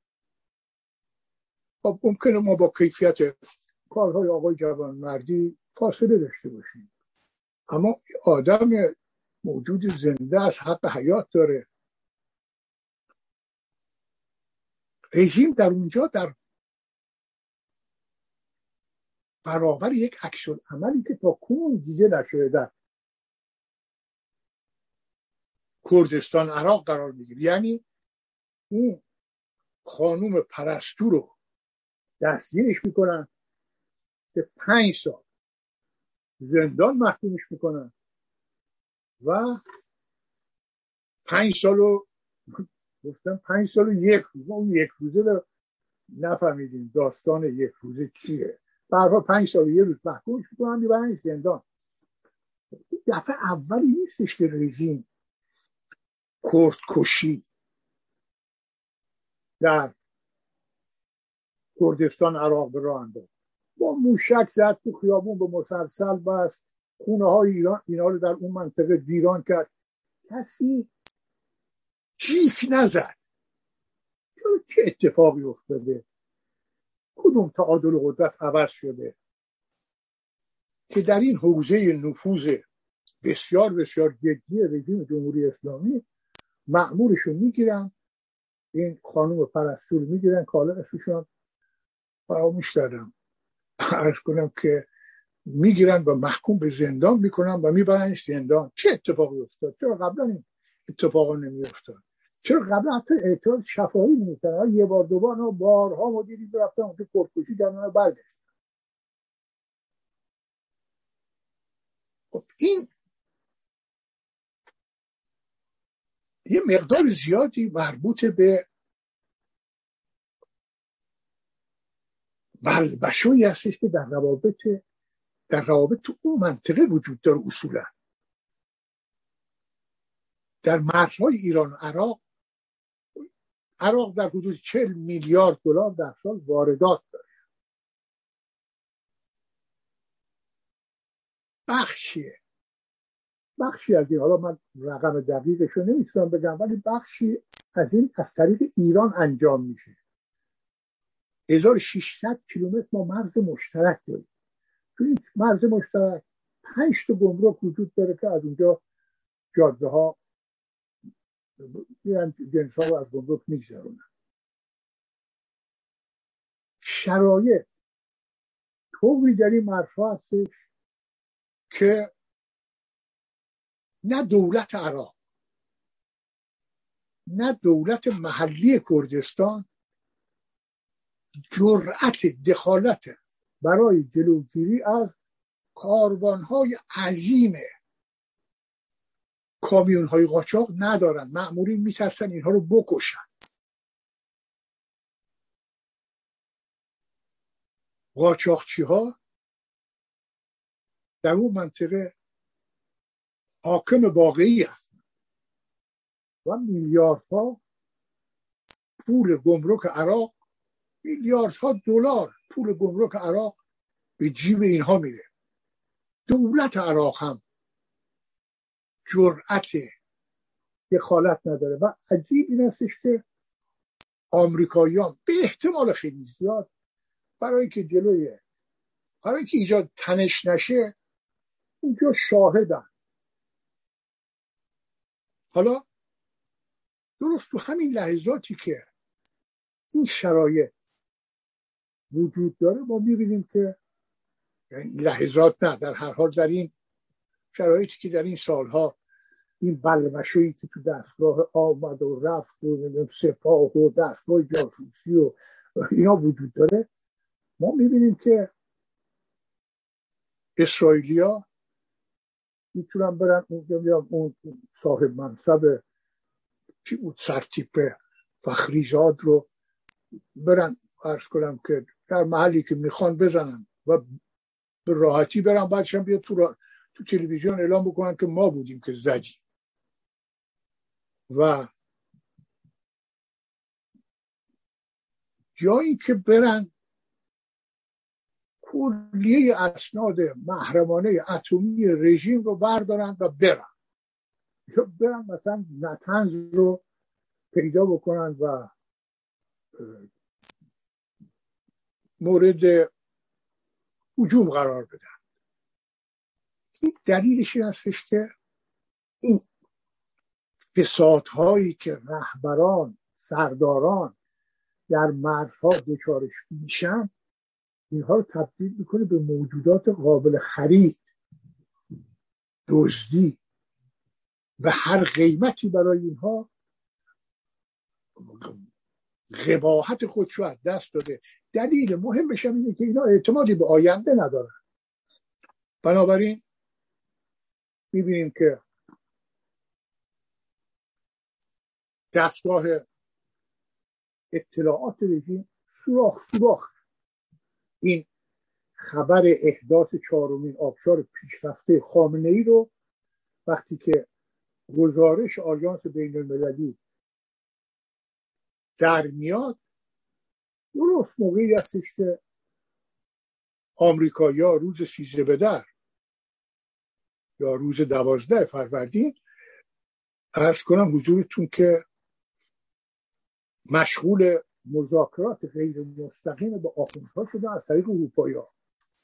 خب ممکنه ما با کیفیت کارهای آقای جوانمردی فاصله داشته باشیم، اما آدم موجود زنده از حق حیات داره. رژیم در اونجا در برابر یک عکس‌العملی که تا کنون دیده نشده در کردستان عراق قرار میگیره. یعنی این خانوم پرستو رو دستگیرش میکنن که پنج سال زندان محکومش میکنن و پنج سال و گفتم پنج سال و یک روز اون یک روزه رو نفهمیدیم داستان یک روزه چیه. برها پنج سال و یک روز محکومش میکنن میبرن زندان. دفعه اولی نیستش که رژیم کرد کشی در کردستان عراق به راه انداخت. با موشک زد تو خیابون، به مسلسل بست، خونه های ایران اینا رو در اون منطقه ویران کرد. کسی جیک نزد. چه اتفاقی افتاده؟ کدوم تعادل قدرت عوض شده که در این حوزه نفوذ بسیار بسیار جدی رژیم جمهوری اسلامی مأمورشون میگیرن، این خانوم پرستو رو میگیرن، کالا اسمشون فراموش کردم عرض کنم که میگیرن و محکوم به زندان میکنن و میبرنش زندان. چه اتفاقی افتاد؟ چرا قبلا این اتفاقا نمیافتاد؟ چرا قبل حتی اعتراض شفاهی میکنن، یه بار دو بار بارها مدیری رفتن اونجا پرکشی در اونها برگشت. خب این یه مقدار زیادی مربوط به بلبشویی هستش که در روابط در روابط تو اون منطقه وجود داره. اصولا در مرزهای ایران و عراق عراق در حدود چهل میلیارد دلار در سال واردات داره. بخشیه بخشی از این، حالا من رقم دقیقش رو نمیتونم بگم، ولی بخشی از این از طریق ایران انجام میشه. هزار و ششصد کیلومتر ما مرز مشترک داریم. تو این مرز مشترک پنج تا گمرک وجود داره که از اونجا جاده ها میرن جنس ها رو از گمرک میگذرونن. شرایط طوری در این مرزها هستش که نه دولت عراق نه دولت محلی کردستان جرأت دخالت برای جلوگیری از کاروان‌های عظیم کامیون‌های قاچاق ندارن. مأمورین میترسن اینها رو بکشن. قاچاقچی‌ها در اون منطقه حاکم واقعی هستن و میلیاردها پول گمرک عراق، میلیاردها دلار پول گمرک عراق به جیب اینها میره. دولت عراق هم جرأت دخالت نداره و عجیب این هستش که آمریکاییان به احتمال خیلی زیاد برای اینکه جلوی برای اینکه ایجاد تنش نشه اونجا شاهدن. حالا درست تو همین لحظاتی که این شرایط وجود داره ما میبینیم که لحظات نه در هر حال در این شرایطی که در این سالها این بلبشویی که تو دستگاه آمد و رفت و سپاه و دستگاه جاسوسی و اینا وجود داره، ما میبینیم که اسرائیلیا میتونن برن اون اون صاحب منصب چی بود سرتیپ فخریزاد رو برن عرض کنم که در محلی که میخوان بزنن و به راحتی برن، بعدش هم بیاد تو, را... تو تلویزیون اعلام بکنن که ما بودیم که زدیم. و یا این که برن کلیه اسناد محرمانه اتمی رژیم رو بردارن و برن، یا برن مثلا نتنز رو پیدا بکنن و مورد هجوم قرار بدن. این دلیلش این هستش که این فسادهایی که رهبران سرداران در مرزها دچارش میشن اینها رو تبدیل میکنه به موجودات قابل خرید، دزدی و هر قیمتی برای اینها قباحت خودش رو از دست داده. دلیل مهمش هم اینه که اینا اعتمادی به آینده ندارن. بنابراین میبینیم که دستگاه اطلاعات رژیم سوراخ سوراخ این خبر احداث چهارمین آبشار پیشرفته خامنه‌ای رو وقتی که گزارش آژانس بین المللی در میاد، درست موقعی هستش که آمریکایی‌ها روز سیزده بدر یا روز دوازده فروردین عرض کنم حضورتون که مشغول مذاکرات غیر مستقیم با آخوندها شده از طریق اروپایی‌ها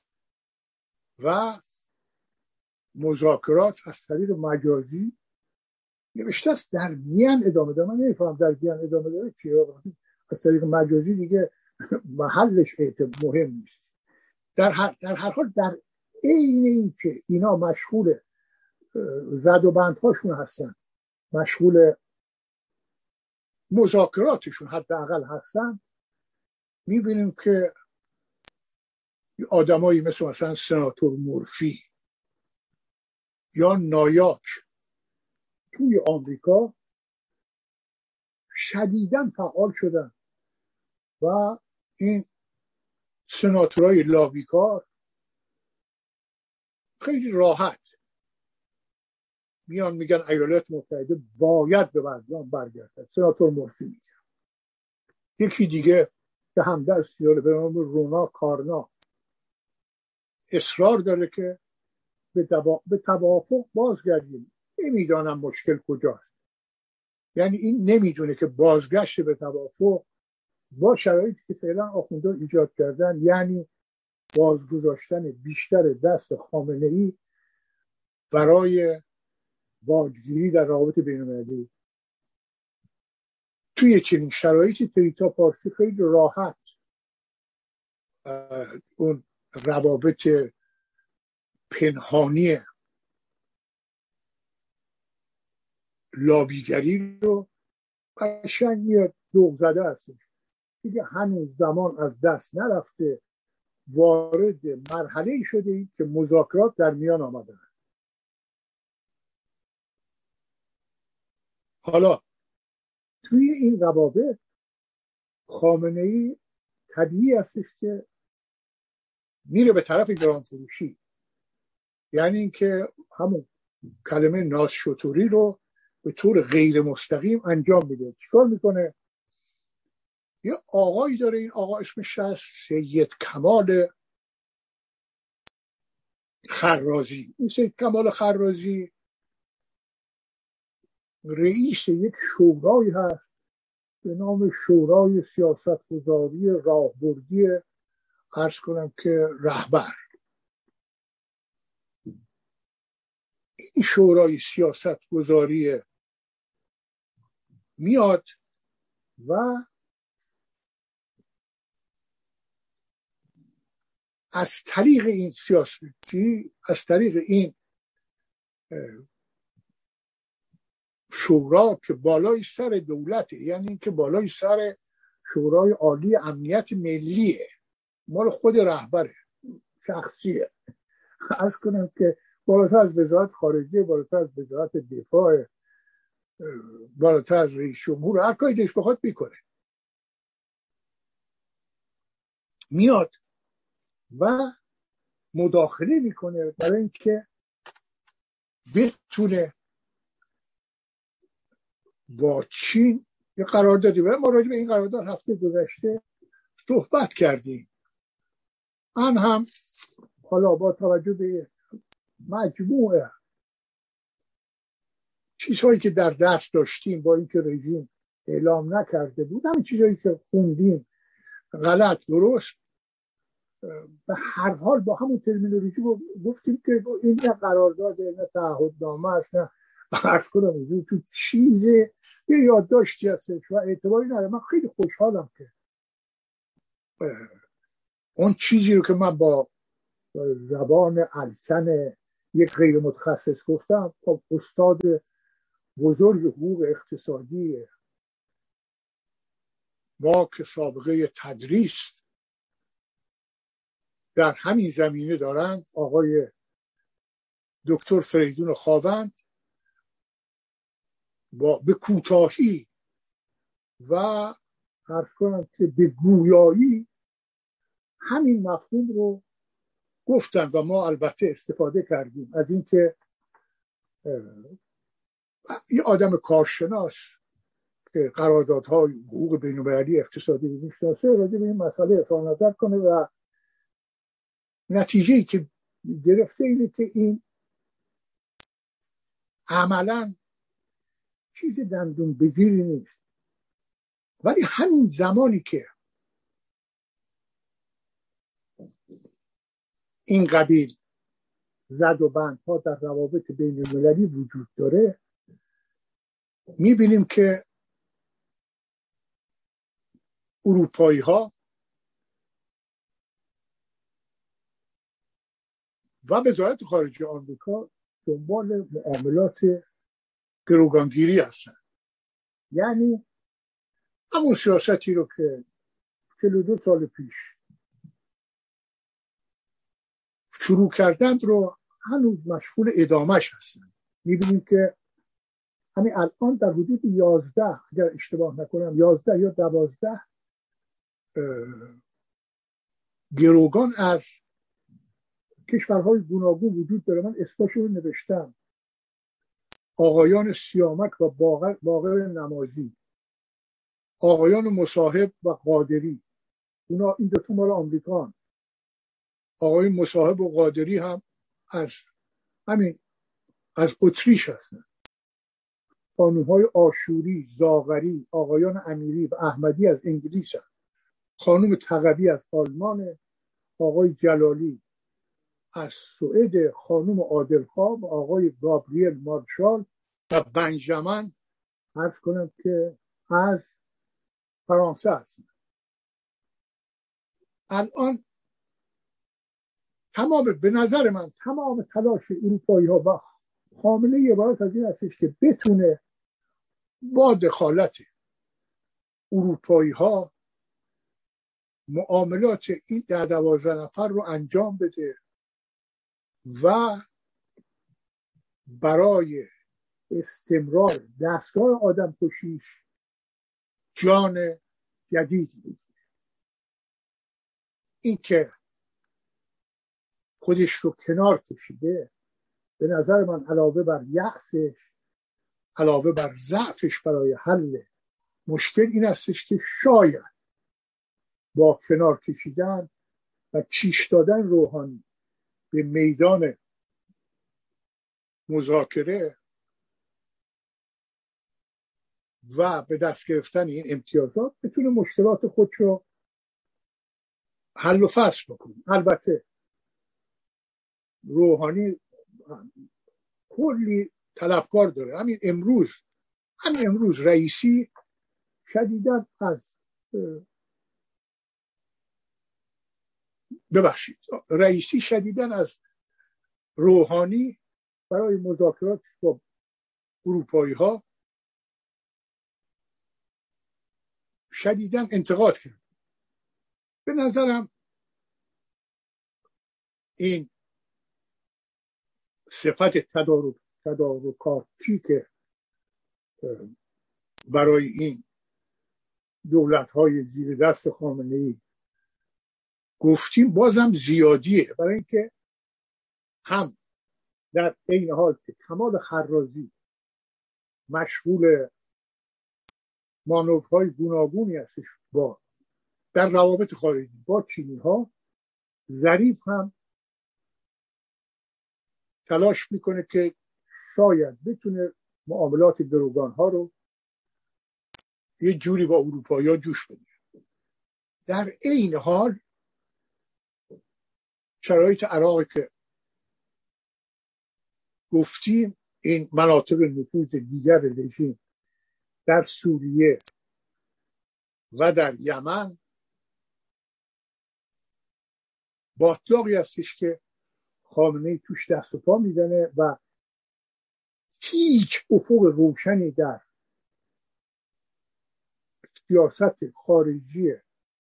و مذاکرات از طریق مجازی نوشته است در وین ادامه داره. من نمی‌فهمم در وین ادامه داره چیه. از طریق مجازی دیگه محلش مهم نیست. در هر, در هر حال در عین این که اینا مشغول زد و بندهاشون هستن، مشغول مذاکراتشون حداقل هستن، میبینیم که آدمایی مثل مثلا سناتور مورفی یا نایاک توی آمریکا شدیداً فعال شدن و این سناتورای لابیکار خیلی راحت میان میگن ایالات متحده باید به وضعیت برگرده. سناتور مورفی میگه. یکی دیگه که همدستی داره به نام رونا کارنا اصرار داره که به, دبا... به توافق بازگردیم. نمیدانم مشکل کجاست. یعنی این نمیدونه که بازگشت به توافق با شرایطی که فعلا آخونده ایجاد کردن، یعنی بازگذاشتن بیشتر دست خامنه‌ای برای باجگیری در روابط بین‌المللی، توی چنین شرایطی تریتا پارسی خیلی راحت اون روابط پنهانی لابیگری رو قشنگ میاد دوغ زده هستش دیگه. هنوز زمان از دست نرفته، وارد مرحله شده ای که مذاکرات در میان آمده است. حالا توی این روابط خامنه‌ای طبیعی هستش که میره به طرف گران فروشی، یعنی اینکه همون کلمه نازشتوری رو به طور غیر مستقیم انجام میده. چیکار میکنه؟ یه آقایی داره، این آقا اسمش هست سید کمال خرازی. این سید کمال خرازی رئیس یک شورایی هست به نام شورای سیاستگذاری راهبردی، عرض کنم که رهبر. این شورای سیاستگذاری میاد و از طریق این سیاستی، از طریق این شورا که بالای سر دولته، یعنی که بالای سر شورای عالی امنیت ملیه، مال خود رهبره، شخصیه، عرض کنم که بالاتر از وزارت خارجه، بالاتر از وزارت دفاع، بالاتر از رئیس جمهور، هر کاری دلش بخواد میکنه. میاد و مداخله میکنه برای اینکه بتونه با چین یه قراردادی بره. ما راجع به این قرارداد هفته گذشته صحبت کردیم. من هم حالا با توجه به مجموعه چیزهایی که در دست داشتیم با اینکه رژیم اعلام نکرده بود، همین چیزهایی که خوندیم غلط درست، به هر حال با همون ترمینولوژی گفتیم که این نه قرارداد، نه تعهدنامه است، نه عرض کنم این تو چیز یه یادداشتی هستش و اعتباری نداره. من خیلی خوشحالم که اون چیزی رو که من با زبان الکن یک غیر متخصص گفتم، خب استاد بزرگ حقوق اقتصادی ما که سابقه تدریس در همین زمینه دارند، آقای دکتر فریدون خاوند، با به کوتاهی و عرض کنم که به گویایی همین مفهوم رو گفتن و ما البته استفاده کردیم از اینکه یه آدم کارشناس که قراردادهای حقوق بین‌المللی اقتصادی رو میشناسه راجع به این مسئله اظهار نظر کنه و نتیجه‌ای که گرفته اینه که این عملاً چیز دندون بگیری نیست. ولی همین زمانی که این قبیل زد و بندها در روابط بین المللی وجود داره، میبینیم که اروپایی ها و وزارت خارجه آمریکا دنبال معاملات گروگانگیری هستن. یعنی همون سیاستی رو که چهل و دو سال پیش شروع کردند رو هنوز مشغول ادامهش هستند. میبینیم که همین الان در حدود یازده، اگر اشتباه نکنم یازده یا دوازده گروگان از کشورهای گوناگون وجود داره. من اسمشون رو نوشتم: آقایان سیامک و باقر, باقر نمازی، آقایان مصاحب و قادری، اونا این دو تا مال آمریکان. آقای مصاحب و قادری هم از همین از اتریش هستن. خانوم‌های آشوری، زاغری، آقایان امیری و احمدی از انگلیس هستن. خانوم تقوی از آلمان، آقای جلالی از سوئد، خانوم عادلخواه و آقای گابریل مارشال و بنجامین عرض کنم که از فرانسه هستن. الان تمام به نظر من تمام تلاش اروپایی ها و خامنه عبارت از این هستش که بتونه با دخالت اروپایی ها معاملات این ده دوازده نفر رو انجام بده و برای استمرار دستگاه آدم کشیش جان جدید بود. این که خودش رو کنار کشیده به نظر من علاوه بر یأسش، علاوه بر ضعفش برای حل مشکل این استش که شاید با کنار کشیدن و کیش دادن روحانی به میدان مذاکره و به دست گرفتن این امتیازات بتونه مشکلات خودش رو حل و فصل بکنه. البته روحانی کلی طلبکار داره. همین امروز همین امروز رئیسی شدیداً از ببخشید رئیسی شدیداً از روحانی برای مذاکرات با اروپایی ها شدیداً انتقاد کرد. به نظرم این صفت تدارک تدارکاتی که برای این دولت‌های زیر دست خامنه‌ای گفتیم بازم زیادیه، برای اینکه هم در این حال که کمال خرازی مشغول مانورهای گوناگونی هستش با در روابط خارجی با چینی ها، ظریف هم تلاش میکنه که شاید بتونه معاملات گروگان ها رو یه جوری با اروپایی ها جوش بده. در این حال شرایط عراق که گفتیم، این مناطق نفوذ دیگر رژیم در سوریه و در یمن باتلاقی هستش که خامنه‌ای توش دست و پا میزنه و هیچ افق روشنی در سیاست خارجی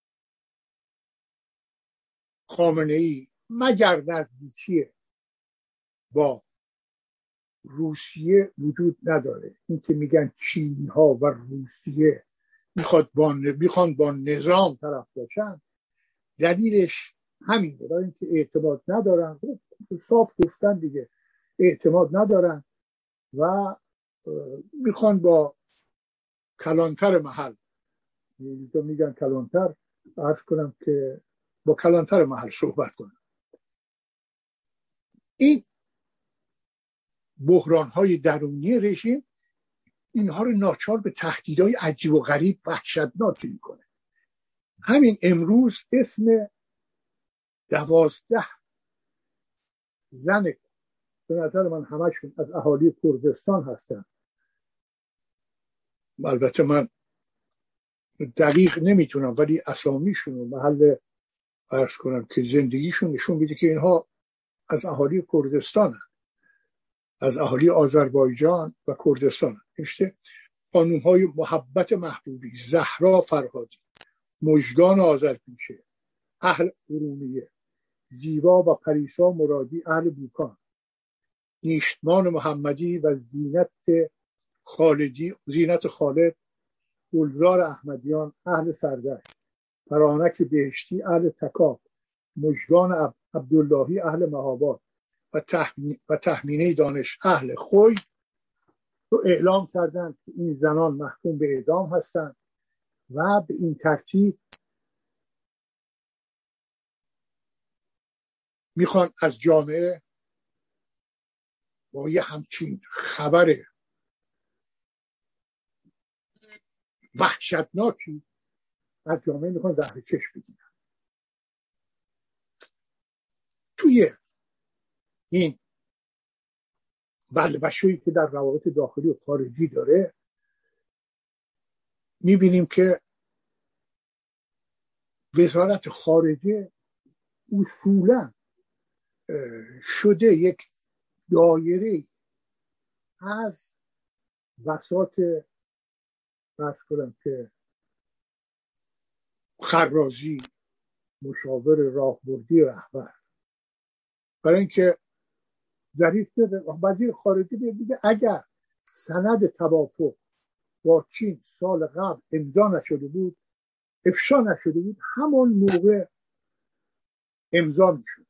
خامنه‌ای مگر نزدیکی با روسیه وجود نداره. این که میگن چینی ها و روسیه میخواد با میخوان با نظام طرف باشن، دلیلش همینه، برای اینکه اعتماد ندارن. صاف گفتن دیگه، اعتماد ندارن و میخوان با کلانتر محل، میگن کلانتر، عرض کنم که با کلانتر محل صحبت کنن. این بحران‌های درونی رژیم اینها رو ناچار به تهدیدهای عجیب و غریب وحشتناکی میکنه. همین امروز اسم دوازده زن به نظر من همشون از اهالی کردستان هستن، البته من دقیق نمیتونم ولی اسامیشون و محل عرض کنم که زندگیشون نشون میده که اینها از اهالی کردستان هستن، از اهالی آذربایجان و کردستان. خانوم‌های محبت محبوبی، زهرا فرهادی، مژگان آذرپیشه اهل ارومیه، زیبا و پریسا مرادی اهل بوکان، نیشتمان محمدی و زینت خالدی زینت خالد، گلزار احمدیان اهل سردشت، فرانک بهشتی اهل تکاب، مژگان عبداللهی اهل مهاباد و, تحمی... و تحمینه دانش اهل خوی رو اعلام کردند که این زنان محکوم به اعدام هستند و به این ترتیب میخوان از جامعه با یه همچین خبر وحشتناکی از جامعه میخوان زهر چشم بگیرن. توی این بلبشویی که در روابط داخلی و خارجی داره میبینیم که وزارت خارجه اصولا شده یک دایره از بساط بس کنم که خرازی، مشاور راهبردی رهبر، برای اینکه ظریف وزیر خارجه بگه اگر سند توافق با چین سال قبل امضا نشده بود، افشا نشده بود، همون موقع امضا میشد.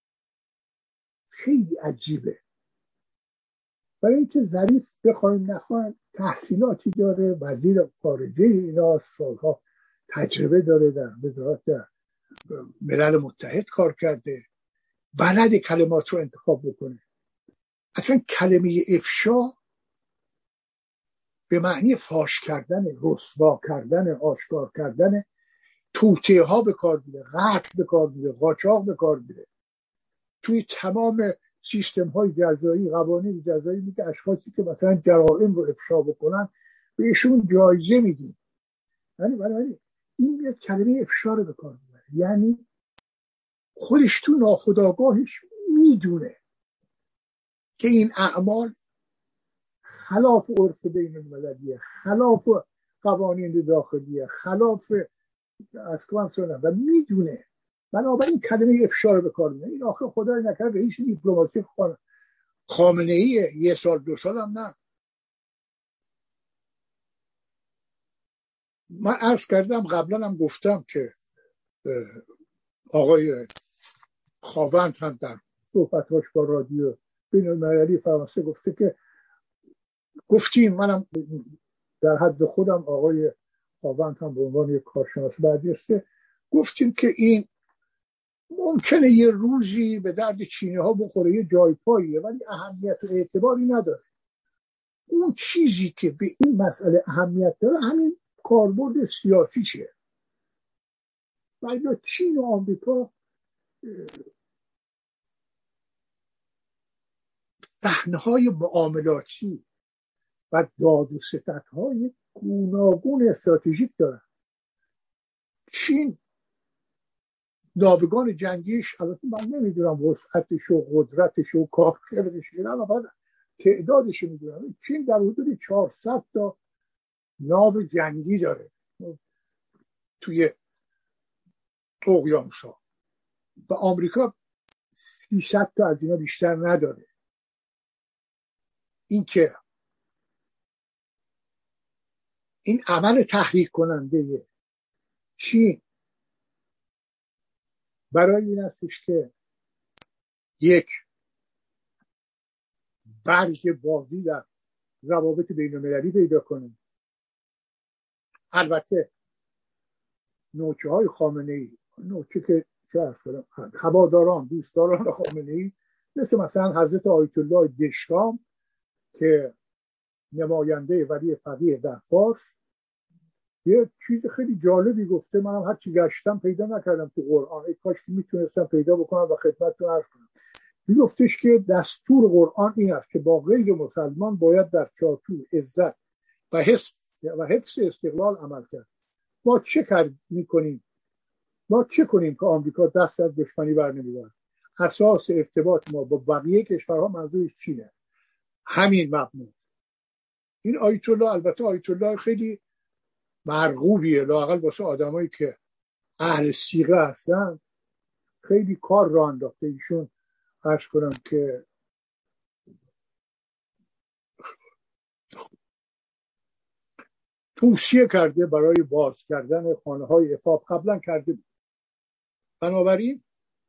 خیلی عجیبه، برای اینکه ظریف بخوایم نخوایم تحصیلاتی داره، وزیر خارجه اینا سالها تجربه داره، در وزارت ملل متحد کار کرده، بلد کلمات رو انتخاب بکنه. اصلا کلمه افشا به معنی فاش کردن، رسوا کردن، آشکار کردن، توطئه ها به کار میره، قتل به کار میره، قاچاق به کار میره. توی تمام سیستم های جزایی، قوانین جزایی میگه اشخاصی که مثلا جرائم رو افشا بکنن بهشون جایزه میدیم. یعنی برای این یه کلمه افشا رو به کار میبره، یعنی خودش تو ناخودآگاهش میدونه که این اعمال خلاف عرف بین المللیه، خلاف قوانین داخلیه، خلاف اسکوام سنن و میدونه. بنابراین کلمه افشا رو به کار میبره. این آخر خدای نکرده رئیس دیپلماسی خامنه ای یه سال دو سال هم نه. من عرض کردم قبلا هم گفتم که آقای خاوند هم در صحبتاش با رادیو بین المللی فرانسه گفته که گفتیم، منم در حد خودم آقای خاوند هم به عنوان یک کارشناس برجسته گفتیم که این ممکنه یه روزی به درد چینی ها بخوره، یه جای پاییه، ولی اهمیت و اعتباری نداره. اون چیزی که به این مسئله اهمیت داره همین کاربرد سیاسیشه. و یا چین و آمریکا صحنه‌های معاملاتی و داد و ستدهای گوناگون استراتژیک دارن. چین ناوگان جنگیش، البته من نمیدونم وسعتش و قدرتش و کارکردش، نه تعدادش میدونم. چین در حدود چهارصد تا ناو جنگی داره توی اقیانوس‌ها و آمریکا سیصد تا از اینا بیشتر نداره. این که این عمل تحریک کننده چین برای این هستش که یک برگ بازی در روابط بین المللی پیدا کنه. البته نوچه های خامنه ای، نوچه که چه ارز کنم، هواداران دوستداران خامنه ای مثل مثلا حضرت آیت الله دشکام که نماینده ولی فقیه در فارس، یه چیز خیلی جالبی گفته. منم هر چی گشتم پیدا نکردم تو قرآن، ای کاش که میتونستم پیدا بکنم و خدمتتون عرض کنم. میگفتش که دستور قرآن این است که با غیر مسلمان باید در چارچوب عزت و حفظ و حفظ استقلال عمل کرد. ما چه کار میکنیم؟ ما چه کنیم که آمریکا دست از دشمنی بر نمی‌داره؟ اساس ارتباط ما با بقیه کشورها منظورش چینه. همین مبنا. این آیت الله البته آیت الله خیلی مرغوبیه، لااقل واسه آدمایی که اهل سیغه هستن خیلی کار راه انداخته. ایشون عرض کنم که توصیه کرده برای باز کردن خانه های عفاف، قبلا کرده بود. بنابراین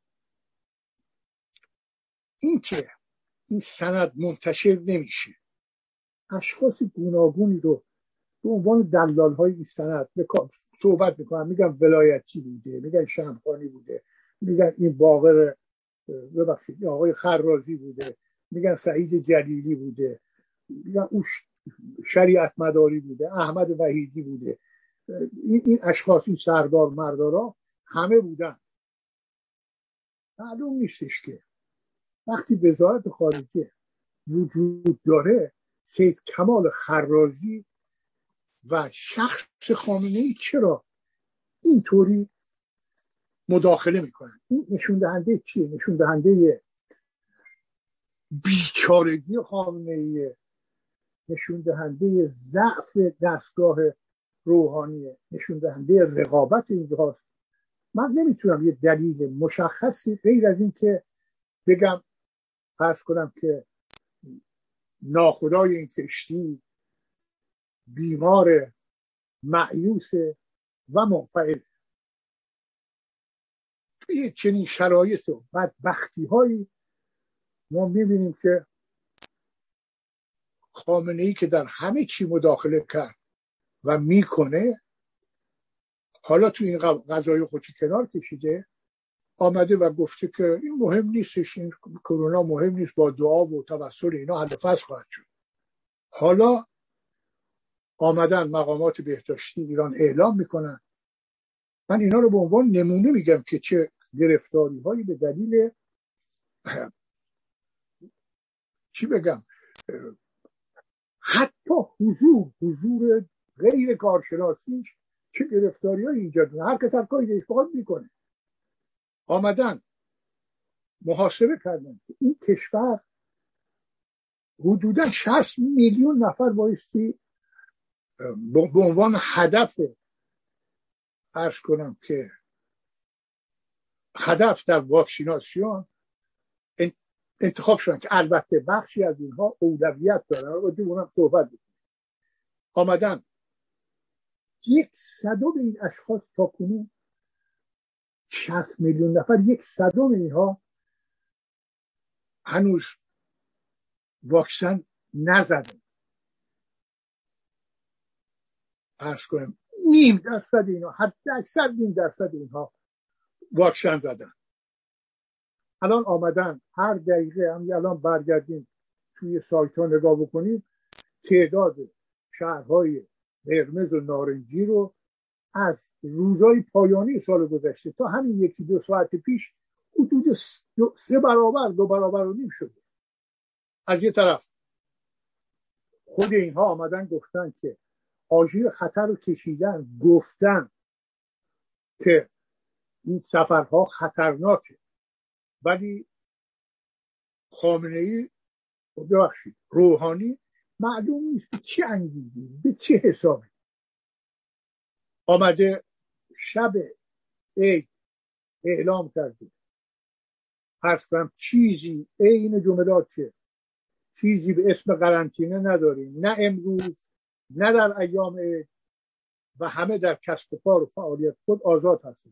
این که این سند منتشر نمیشه، اشخاص گوناگونی رو به عنوان دلال های این سند صحبت میکنن، میگن ولایتی بوده، میگن شمخانی بوده، میگن این باقر ببخشید آقای خرازی بوده، میگن سعید جلیلی بوده، میگن اون شریعت مداری بوده، احمد وحیدی بوده. این این اشخاص، این سردار مردارا همه بودن. معلوم نیستش که وقتی وزارت خارجه وجود داره، سید کمال خرازی و شخص خامنه‌ای چرا اینطوری مداخله میکنن؟ این نشون دهنده چیه؟ نشون دهنده بیچارگی خامنه‌ای، نشون دهنده ضعف دستگاه روحانیه، نشون دهنده رقابت اینجاست. من نمیتونم یه دلیل مشخصی غیر از این که بگم عرض کنم که ناخدای این کشتی بیمار، مایوس و منفعل. توی چنین شرایط و بدبختی هایی ما میبینیم که خامنه‌ای که در همه چی مداخله کرد و میکنه، حالا تو این قضایی خودشی کنار کشیده، آمده و گفته که این مهم نیستش، این کرونا مهم نیست، با دعا و توسل اینا حل فصل خواهد شد. حالا آمدن مقامات بهداشتی ایران اعلام میکنن. من اینا رو به عنوان نمونه میگم که چه گرفتاری هایی به دلیل چی بگم حتی حضور حضور غیر کارشناسیش چه گرفتاری هایی ایجاد میکنه. هر کس هر کاری دلش بخواد میکنه. آمدن محاسبه کردن که این کشور حدوداً شصت میلیون نفر بایستی به عنوان هدف عرض کنم که هدف در واکسیناسیون انتخاب شدن که البته بخشی از اینها اولویت دارن و دیگه صحبت بکنیم. آمدن یک صدم این اشخاص تا کنون شصت میلیون نفر، یک صدم اینها هنوز واکسن نزدن. عرض کنم نیم درصد اینها، حتی اکثر نیم درصد اینها واکسن زدن. الان آمدن هر دقیقه هم الان برگردیم توی سایت ها نگاه بکنیم، تعداد شهرهای قرمز و نارنجی رو از روزهای پایانی سال گذشته تا همین یکی دو ساعت پیش حدود سه برابر دو برابر و نیم شده. از یه طرف خود اینها آمدن گفتن که آژیر خطر رو کشیدن، گفتن که این سفرها خطرناکه، ولی خامنه‌ای ببخشید روحانی معلوم نیست به چه انگیزی به چه حسابی آمده شب عید اعلام کرده عرض کنم چیزی این جملات که چیزی به اسم قرنطینه نداریم، نه امروز نه در ایام عید، و همه در کسب و کار و فعالیت خود آزاد هستند.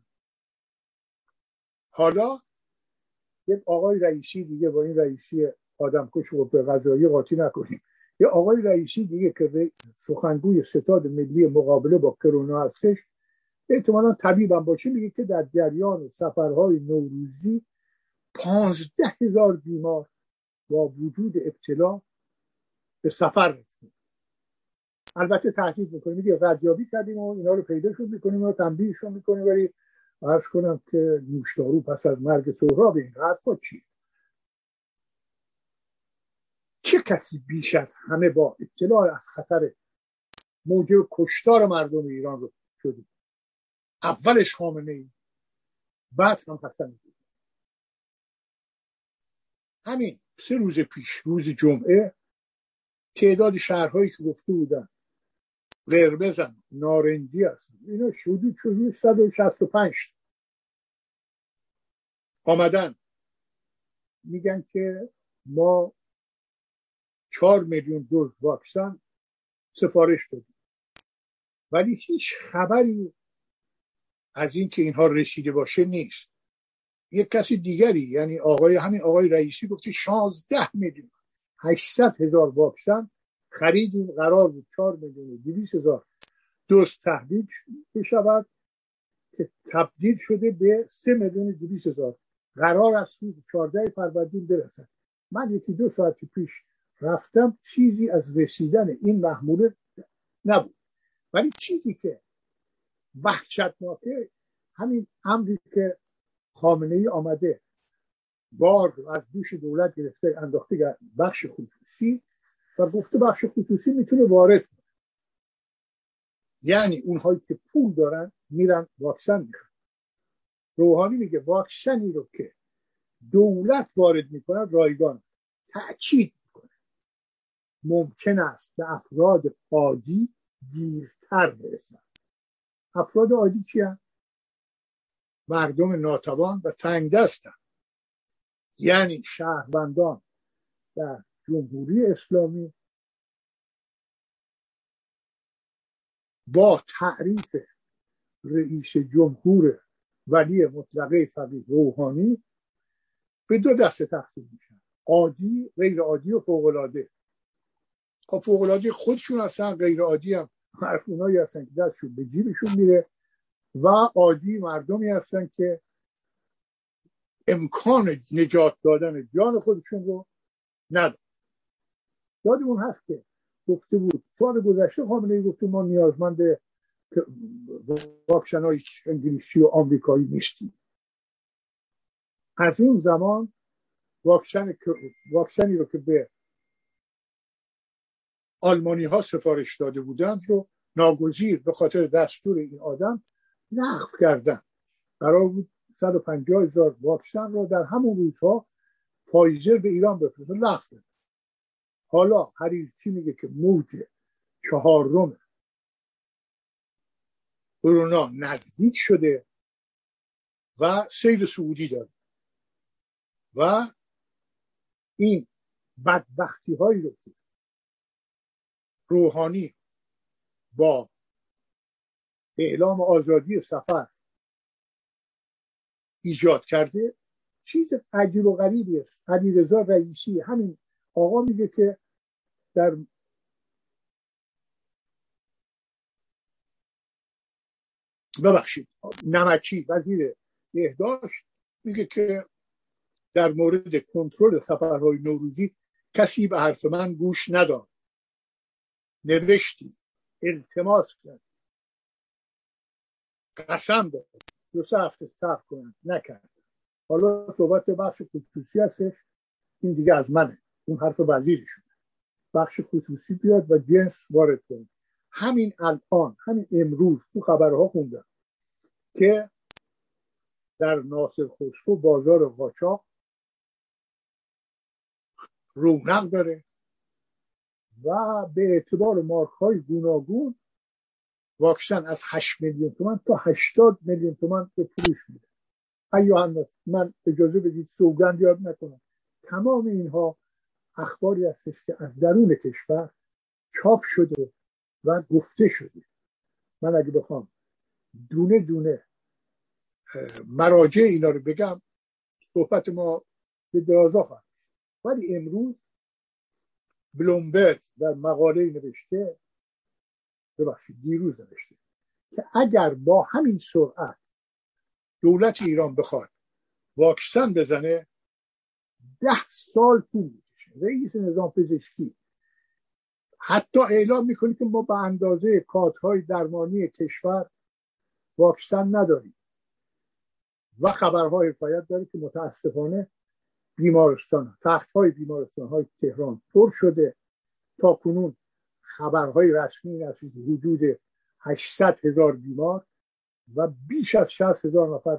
حالا یک آقای رئیسی دیگه، با این رئیسی آدمکش و قضایی قاطی نکنیم، یه آقای رئیسی دیگه که سخنگوی ستاد ملی مقابله با کرونا هستش، احتمالاً طبیبم باشه، میگه که در جریان سفرهای نوروزی پانزده هزار بیمار با وجود ابتلا به سفر رسید. البته تحقیق میکنیم، میگه ردیابی کردیم و اینا رو پیداشون میکنیم و تنبیهشون میکنیم، ولی عرض کنم که نوشدارو پس از مرگ سهراب این حرفا چی؟ چه کسی بیش از همه با اطلاع از خطر موجب کشتار مردم ایران رو شده؟ اولش خامنه‌ای، بعد هم حسن. همین سه روز پیش، روز جمعه، تعداد شهرهایی که گفته بودن قرمزن، نارنجی هستن، اینا شدید شدید صد و شصت و پنج آمدن میگن که ما چهار میلیون دوز واکسن سفارش دادیم، ولی هیچ خبری از این که اینها رسیده باشه نیست. یک کسی دیگری، یعنی آقای همین آقای رئیسی گفته شانزده میلیون هشتصد هزار واکسن خریدیم، قرار بود چهار میلیون و دویست هزار دوز تحویل بشود که تبدیل شده به سه میلیون و دویست هزار، قرار است روز چهاردهم فروردین برسد. من یکی دو ساعت پیش رفتم، چیزی از رسیدن این محموله نبود. ولی چیزی که وحشتناکه همین امری که خامنه ای آمده بار از دوش دولت گرفته انداخته بخش خصوصی و گفته بخش خصوصی میتونه وارد کنه. یعنی اونهایی که پول دارن میرن واکسن میخوان. روحانی میگه واکسنی رو که دولت وارد میکنه رایگان، تأکید میکنه ممکن است به افراد عادی دیرتر برسن. افراد عادی کیان؟ مردم ناتوان و تنگ دستن، یعنی شهروندان در جمهوری اسلامی با تعریف رئیس جمهور ولی مطلقه فقیه روحانی به دو دسته تقسیم میشن: عادی، غیر عادی و فوق العاده. خب فوق العاده خودشون هستن، غیر عادی هم اونایی هستن که دستشون به جیبشون میره و عادی مردمی هستن که امکان نجات دادن جان خودشون رو ندارن. یادمون هست که گفته بود سال گذشته خامنه‌ای گفته ما نیازمند واکسن‌های انگلیسی و آمریکایی نیستیم. از اون زمان واکسن واکسنی رو که به آلمانی ها سفارش داده بودند رو ناگزیر به خاطر دستور این آدم لغو کردن. قرار بود صد و پنجاه هزار واکسن رو در همون روزها فایزر به ایران بفرسته، لغو کرد. حالا حریصی میگه که موج چهارم کرونا نزدیک شده و سیل صعودی داره و این بدبختی هایی رو که روحانی با اعلام آزادی سفر ایجاد کرده چیز عجیب و غریبی است. علیرضا رئیسی همین آقا میگه که در ببخشید نمکی وزیر بهداشت میگه که در مورد کنترل سفرهای نوروزی کسی به حرف من گوش نداد، نوشتی، التماس کرد، قسم داد دو سه هفته صبر کنن، نکرد. حالا صحبت بخش خصوصی هستش، این دیگه از منه، اون حرف وزیرشون. بخش خصوصی بیاد و جنس وارد کنه. همین الان همین امروز تو خبرها خوندم که در ناصر خسرو بازار قاچاق رونق داره و به اعتبار مارک‌های گوناگون واکسن از هشت میلیون تومان تا هشتاد میلیون تومان به فروش میده. ایوه من اجازه بدید سوگند یاد نکنم، تمام اینها اخباری هستش که از درون کشور چاپ شده و گفته شده. من اگه بخوام دونه دونه مراجع اینا رو بگم صحبت ما به درازا خواهد. ولی امروز بلومبرگ در مقاله نوشته، ببخشید دیروز نوشته که اگر با همین سرعت دولت ایران بخواد واکسن بزنه ده سال طول میکشه. رئیس نظام پزشکی حتی اعلام میکنه که ما به اندازه کادرهای درمانی کشور واکسن نداریم و خبرهای حکایت داره که متاسفانه بیمارستان تخت‌های بیمارستان‌های تهران پر شده. تا کنون خبرهای رسمی هست وجود هشتصد هزار بیمار و بیش از شصت هزار نفر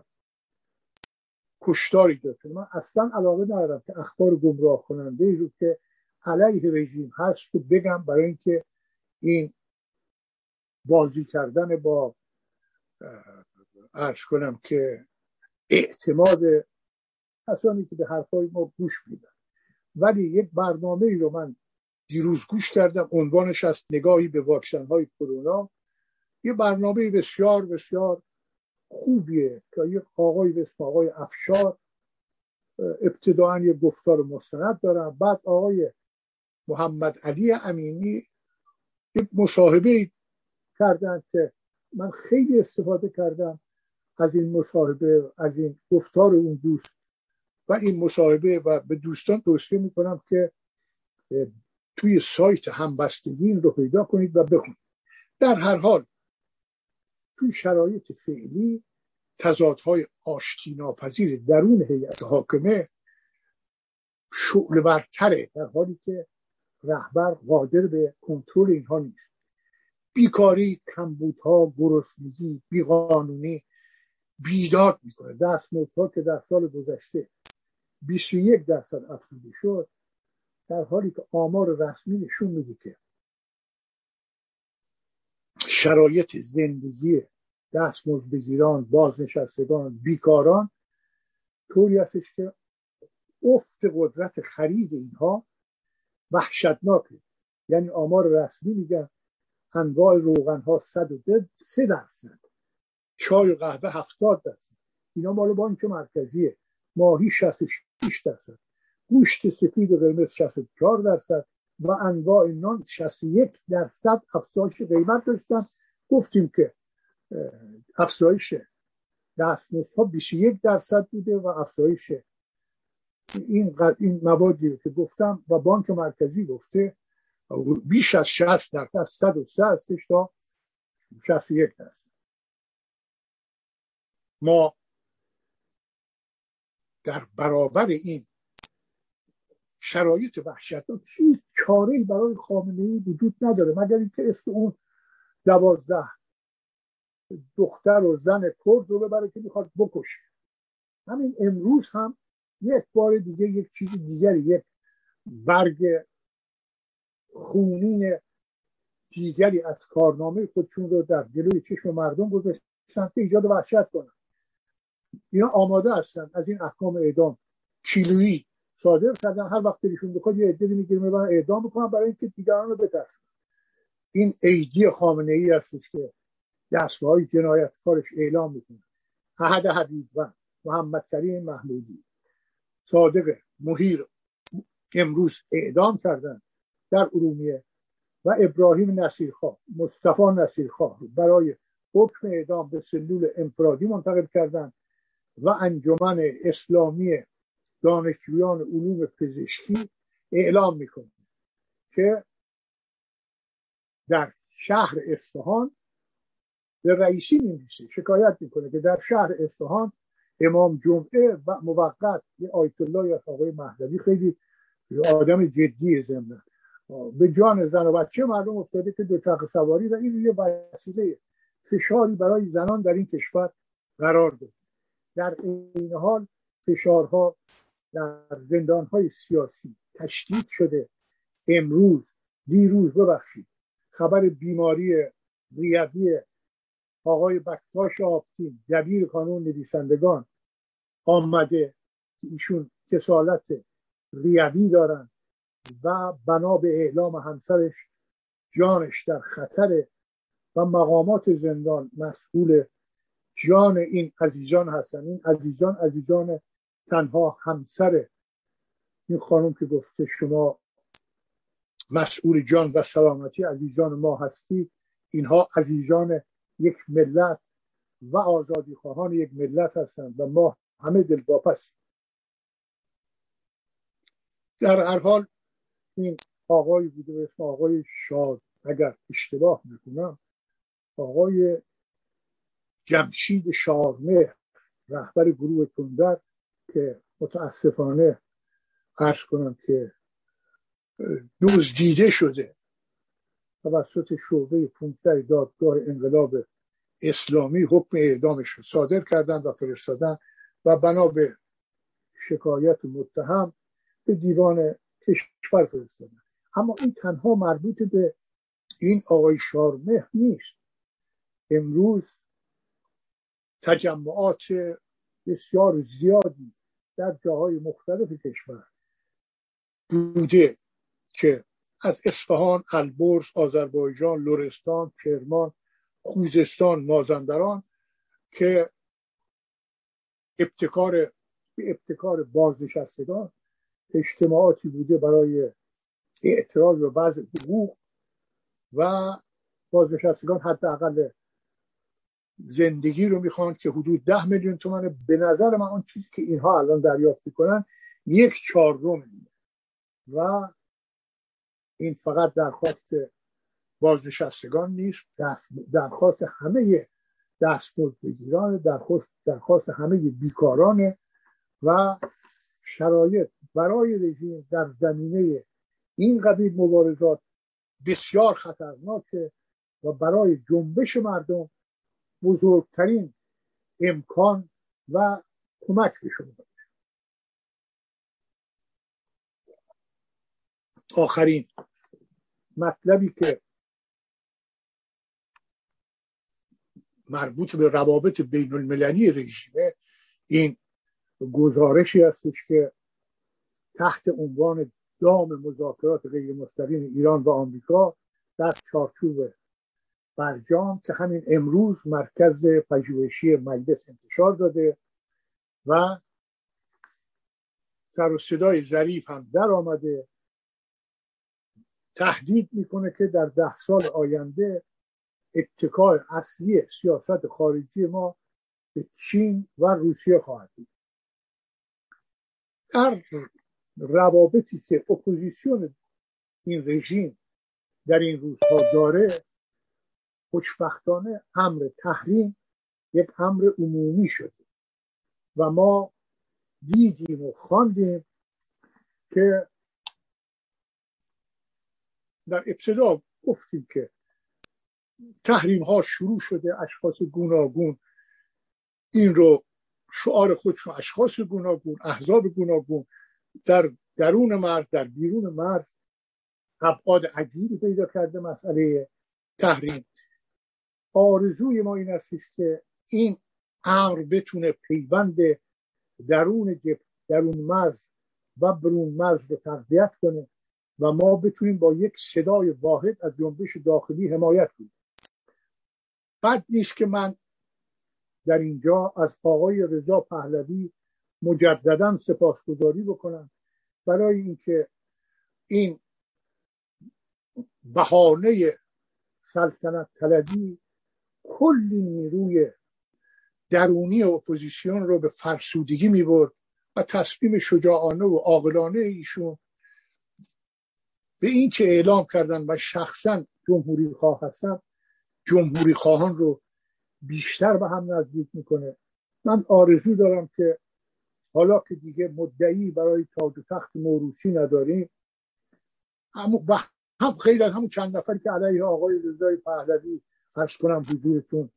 کشتار ایجاد شده. من اصلا علاقه ندارم که اخبار گمراه کننده ای رو که علیه رژیم هست که بگم، برای اینکه این بازی کردن با عرض کنم که اعتماد کسانی که به حرفای ما گوش میدن. ولی یک برنامه رو من دیروز گوش کردم، عنوانش است نگاهی به واکسن های کرونا. یه برنامه بسیار بسیار خوبیه که یک آقای به اسم آقای افشار ابتداعاً یه گفتار مستند دارن، بعد آقای محمد علی امینی یک مصاحبه کردن که من خیلی استفاده کردم از این مصاحبه، از این گفتار اون دوست و این مصاحبه، و به دوستان توصیه میکنم که توی سایت همبستگی این رو پیدا کنید و بخونید. در هر حال توی شرایط فعلی تضادهای آشتی ناپذیر درون هیئت حاکمه شعله ورتره، در حالی که رهبر قادر به کنترل اینها نیست. بیکاری، کمبودها، گرسنگی، بیقانونی بیداد میکنه. دستمزدها که در سال گذشته بیست و یک درصد افزوده شد، در حالی که آمار رسمی نشون میده که شرایط زندگی دستمزدبگیران، بازنشستگان، بیکاران طوری هستش که افت قدرت خرید اینها وحشتناکه. یعنی آمار رسمی میگن انواع روغن ها صد و سه درصد، چای و قهوه هفتاد درصد، اینا مال بانک مرکزیه، ماهی شصت و شش درصد، گوشت سفید و قرمز شصت و چهار درصد و انواع نان شصت و یک درصد افزایش قیمت داشتن. گفتیم که افزایش دستمزدها بیست و یک درصد بوده و افزایش این این موادی که گفتم و بانک مرکزی گفته بیش از شصت درصد، صد و سه هستش تا شصت و یک درصد. ما در برابر این شرایط وحشتناک هیچ چاره‌ای برای خامنه‌ای وجود نداره مگر اینکه اسم اون دوازده دختر و زن کرد رو ببره که میخواد بکشه. همین امروز هم یک بار دیگه یک چیز دیگری، یک برگ خونین دیگری از کارنامه خودشون رو در جلوی چشم مردم گذاشتن که ایجاد وحشت کنن. اینا آماده هستن از این احکام اعدام کیلویی صادر کردن، هر وقت دلشون بخواد یه عده‌ای میگیرن میبرن اعدام میکنن برای اینکه دیگران رو بترسن. این ایدی خامنه‌ای هستش که دستگاه‌های جنایتکارش اعلام میکنه. احد حبیب‌وند، محمد کریم محمودی، صادق مهیر امروز اعدام کردن در ارومیه و ابراهیم نصیرخواه، مصطفی نصیرخواه برای حکم اعدام به سلول انفرادی منتقل کردن و انجمن اسلامی دانشجویان علوم پزشکی اعلام میکنه که در شهر اصفهان به رئیسی می‌نویسه، شکایت میکنه که در شهر اصفهان امام جمعه و موقت یه آیت الله یا آقای مهدوی، خیلی آدم جدی ضمن به جان زن و بچه مردم افتاده که دوچرخه سواری و این یه وسیله فشاری برای زنان در این کشور قرار داد. در این حال فشارها در زندانهای سیاسی تشدید شده. امروز دیروز ببخشید خبر بیماری ریوی آقای بکتاش آبتین دبیر کانون نویسندگان آمده که ایشون کسالت ریوی دارن و بنا به اعلام همسرش جانش در خطره و مقامات زندان مسئول جان این عزیزان هستن. این عزیزان عزیزان تنها همسر این خانم که گفته شما مسئول جان و سلامتی عزیزان ما هستید، اینها عزیزان یک ملت و آزادی خواهان یک ملت هستند و ما همه دلواپسیم. در هر حال این آقای بوده به اسم آقای شاد، اگر اشتباه نکنم آقای جمشید شارمهر، رهبر گروه تندر که متاسفانه عرض کنم که دزدیده شده توسط شعبه پانصد دادگاه انقلاب اسلامی، حکم اعدامش رو صادر کردن و فرستادن و بنا به شکایت متهم به دیوان کشور فرستادن. اما این تنها مربوط به این آقای شارمهر نیست. امروز تجمعات بسیار زیادی در جاهای مختلف کشور بوده که از اصفهان، البرز، آذربایجان، لرستان، کرمان، خوزستان، مازندران که ابتکار به ابتکار بازنشستگان اجتماعاتی بوده برای اعتراض به وضع حقوق و بازنشستگان حداقل زندگی رو میخوان که حدود ده میلیون تومانه. به نظر من اون چیزی که اینها الان دریافت میکنن یک چهارم و این فقط درخواست بازنشستگان نیست، درخواست همه دستمزدگیران، درخواست درخواست همه بیکاران و شرایط برای رژیم در زمینه این قبیل مبارزات بسیار خطرناکه و برای جنبش مردم بزرگترین امکان و کمک به شما. آخرین مطلبی که مربوط به روابط بین المللی رژیمه، این گزارشی هستش که تحت عنوان دام مذاکرات غیر مستقیم ایران و آمریکا در چارچوب برجام که همین امروز مرکز پژوهشی مجلس انتشار داده و سر و صدای ظریف هم در آمده، تهدید میکنه که در ده سال آینده اتکای اصلی سیاست خارجی ما به چین و روسیه خواهد بود. در روابطی که اپوزیسیون این رژیم در این روزها داره، خوشبختانه امر تحریم یک امر عمومی شده و ما دیدیم و خواندیم که در ابتدا گفتیم که تحریم ها شروع شده، اشخاص گوناگون این رو شعار خودشون، اشخاص گوناگون، احزاب گوناگون در درون مرز، در بیرون مرز ابعاد عجیبی پیدا کرده مسئله تحریم. آرزوی ما این است که این امر بتونه پیوند درون درون مرز و برون مرز رو تقویت کنه و ما بتونیم با یک صدای واحد از جنبش داخلی حمایت کنیم. بد نیست که من در اینجا از آقای رضا پهلوی مجددا سپاسگزاری بکنم برای اینکه این بهانه سلطنت طلبی کلی نیروی درونی اپوزیسیون رو به فرسودگی می‌برد و تصمیم شجاعانه و عاقلانه ایشون به این که اعلام کردن من شخصا جمهوری خواه هستم، جمهوری خواهان رو بیشتر به هم نزدیک میکنه. من آرزو دارم که حالا که دیگه مدعی برای تاج و تخت موروثی نداریم، هم و هم غیر از همون چند نفری که علیه آقای رضای پهلوی عرض کنم حضورتون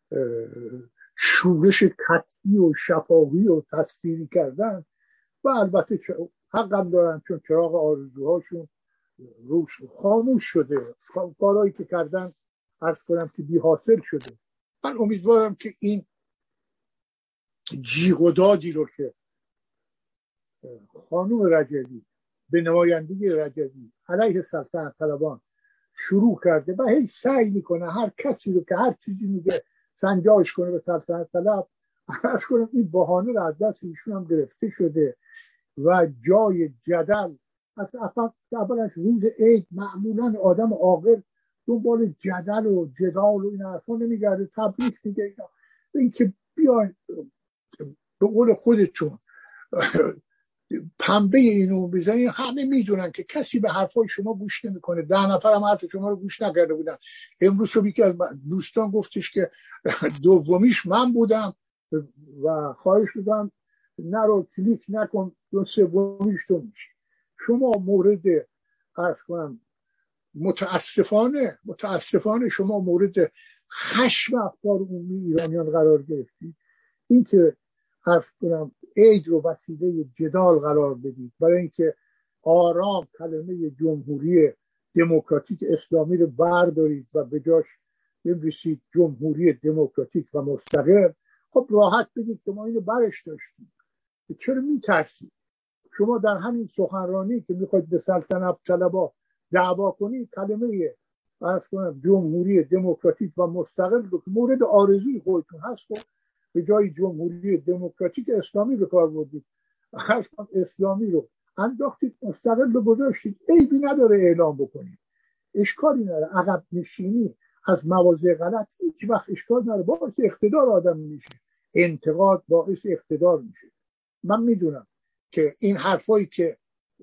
شورش کتبی و شفاهی و تصویری کردن و البته حقم دارن چون چراغ آرزوهاشون روش خاموش شده، کارهایی که کردن عرض کنم که بی حاصل شده. من امیدوارم که این جیغ و دادی رو که خانم رجبی به نمایندگی رجبی علیه سلطنت طلبان شروع کرده و هی سعی میکنه هر کسی رو که هر چیزی میگه سنجاش کنه به سلطنت طلب، عرض کنم این بهانه رو از دست ایشون هم گرفته شده و جای جدل از اولش روز عید معمولا آدم عاقل دنبال جدل و جدال و این حرفا نمیگرده، تبریک میگه اینا. این که بیاین به قول خودتون پنبه اینو بزنین، همه میدونن که کسی به حرفای شما گوش نمیکنه. ده نفر هم حرف شما رو گوش نکرده بودن. امروز صبحی که از دوستان گفتش که دومیش من بودم و خواهش می‌کنم نرو کلیک نکن، دو سومیش تو میشی. شما مورد عرض کنم متاسفانه متاسفانه شما مورد خشم افکار عمومی ایرانیان قرار گرفتید. این که عرض کنم عید رو وسیله جدال قرار بدید برای اینکه آرام کلمه جمهوری دموکراتیک اسلامی رو بردارید و به جاش بنویسید جمهوری دموکراتیک و مستقل، خب راحت بگید که ما اینو برش داشتیم. چرا میترسید؟ شما در همین سخنرانی که میخواید به سلطنت طلبا دعوا کنید کلمه عرض کنم جمهوری دموکراتیک و مستقل رو که مورد آرزوی خودتون هست و به جای جمهوری دموکراتیک اسلامی به کار بردید، عرض کنم اسلامی رو انداختید، مستقل رو گذاشتید. عیبی نداره اعلام بکنید، اشکالی نداره. عقب نشینی از مواضع غلط هیچ وقت اشکال نداره، باعث اقتدار آدم میشه، انتقاد باعث اقتدار میشه. من میدونم که این حرفایی که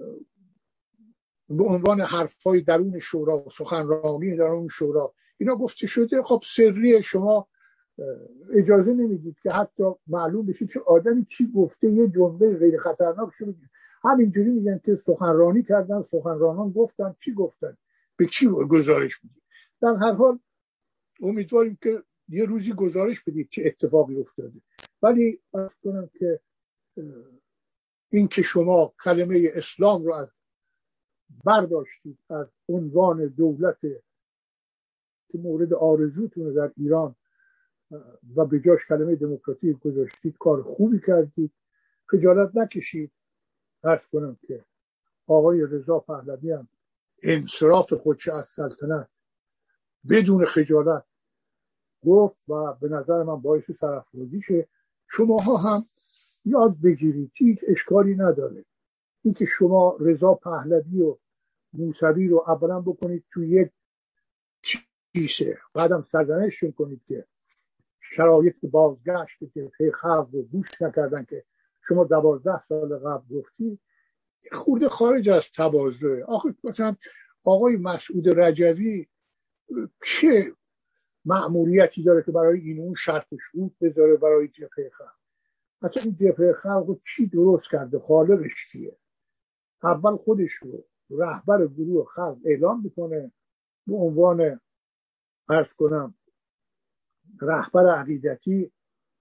به عنوان حرفای درون شورا، سخنرانی درون شورا اینا گفته شده، خب سری، شما اجازه نمیدید که حتی معلوم بشه چه آدمی چی گفته، یه جمله غیر خطرناک شده همینجوری میگن که سخنرانی کردن، سخنرانان گفتن، چی گفتن، به کی گزارش میدید. در هر حال امیدواریم که یه روزی گزارش بدید چه اتفاقی افتاده. ولی عرض کنم که این که شما کلمه اسلام رو از برداشتید از عنوان دولت که مورد آرزوتونه در ایران و به جاش کلمه دموکراتیک گذاشتید، کار خوبی کردید، خجالت نکشید. عرض کنم که آقای رضا پهلوی هم انصراف خودش از سلطنت بدون خجالت گفت و به نظر من باعث سرافرازیشه. شماها هم یاد بگیرید، هیچ اشکالی نداره اینکه شما رضا پهلوی و موسوی رو اولا بکنید توی یک کیسه، بعدم سرزنششون کنید که شرایط بازگشت که خلق رو گوش نکردن که شما دوازده سال قبل گفتی، خورده خارج از تواضع. آخه مثلا آقای مسعود رجوی چه مأموریتی داره که برای این اون شرط و شروط بذاره برای جبهه خلق؟ اصلا این جبهه خلق رو چی درست کرده؟ خالقش کیه؟ اول خودش رو رهبر گروه خلق اعلام میکنه به عنوان عرض کنم رهبر عقیدتی،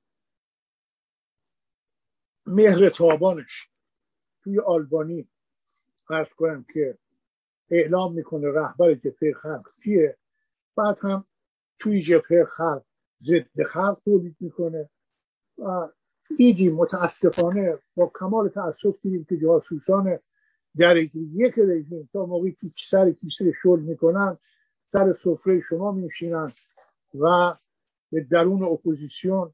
مهر تابانش توی آلبانی عرض کنم که اعلام میکنه رهبر جبهه خلق کیه، بعد هم توی جبهه خلق ضد خلق تولید میکنه و دیدیم متاسفانه با کمال تأسف دیدیم که جاسوسان درجه یک رژیم تا موقعی که سر کیسه شل میکنن سر سفره شما میشینن و به درون اپوزیسیون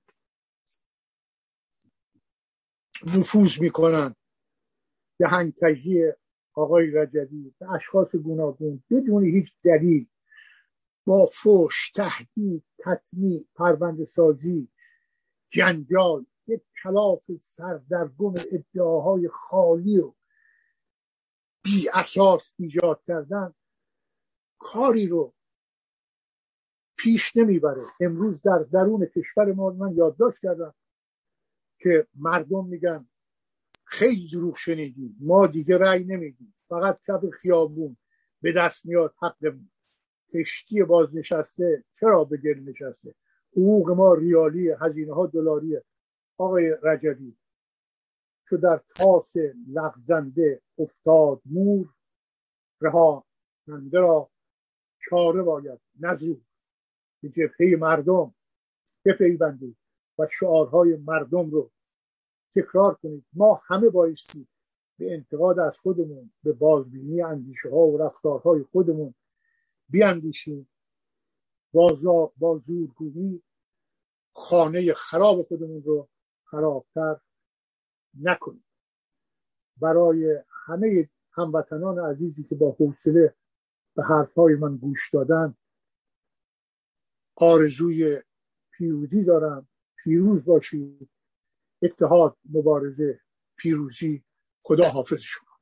نفوذ میکنن. دهنکجی آقای رجوی به اشخاص گوناگون بدون هیچ دلیل با فحش، تهدید، تطمیع، پرونده سازی، جنجال، یک کلاف سردرگم ادعاهای خالی و بی اساس ایجاد کردن کاری رو پیش نمیبره. امروز در درون کشور ما من یادداشت کردم که مردم میگن خیلی دروغ شنیدیم، ما دیگه رأی نمیدیم، فقط کف خیابون به دست میاد حقمون، کشتی بازنشسته چرا به گل نشسته، حقوق ما ریالی، هزینه ها دلاریه. آقای رجوی چو در تاس لغزنده افتاد مور، رهاننده را چاره باید نزور. به جبهه مردم بپیوندید و شعارهای مردم رو تکرار کنید. ما همه بایستی به انتقاد از خودمون، به بازبینی اندیشه ها و رفتارهای خودمون بیاندیشیم. با با زورگویی خانه خراب خودمون رو خرابتر نکنیم. برای همه هموطنان عزیزی که با حوصله به حرفهای من گوش دادن آرزوی پیروزی دارم. پیروز باشید. اتحاد، مبارزه، پیروزی. خدا حافظ شما.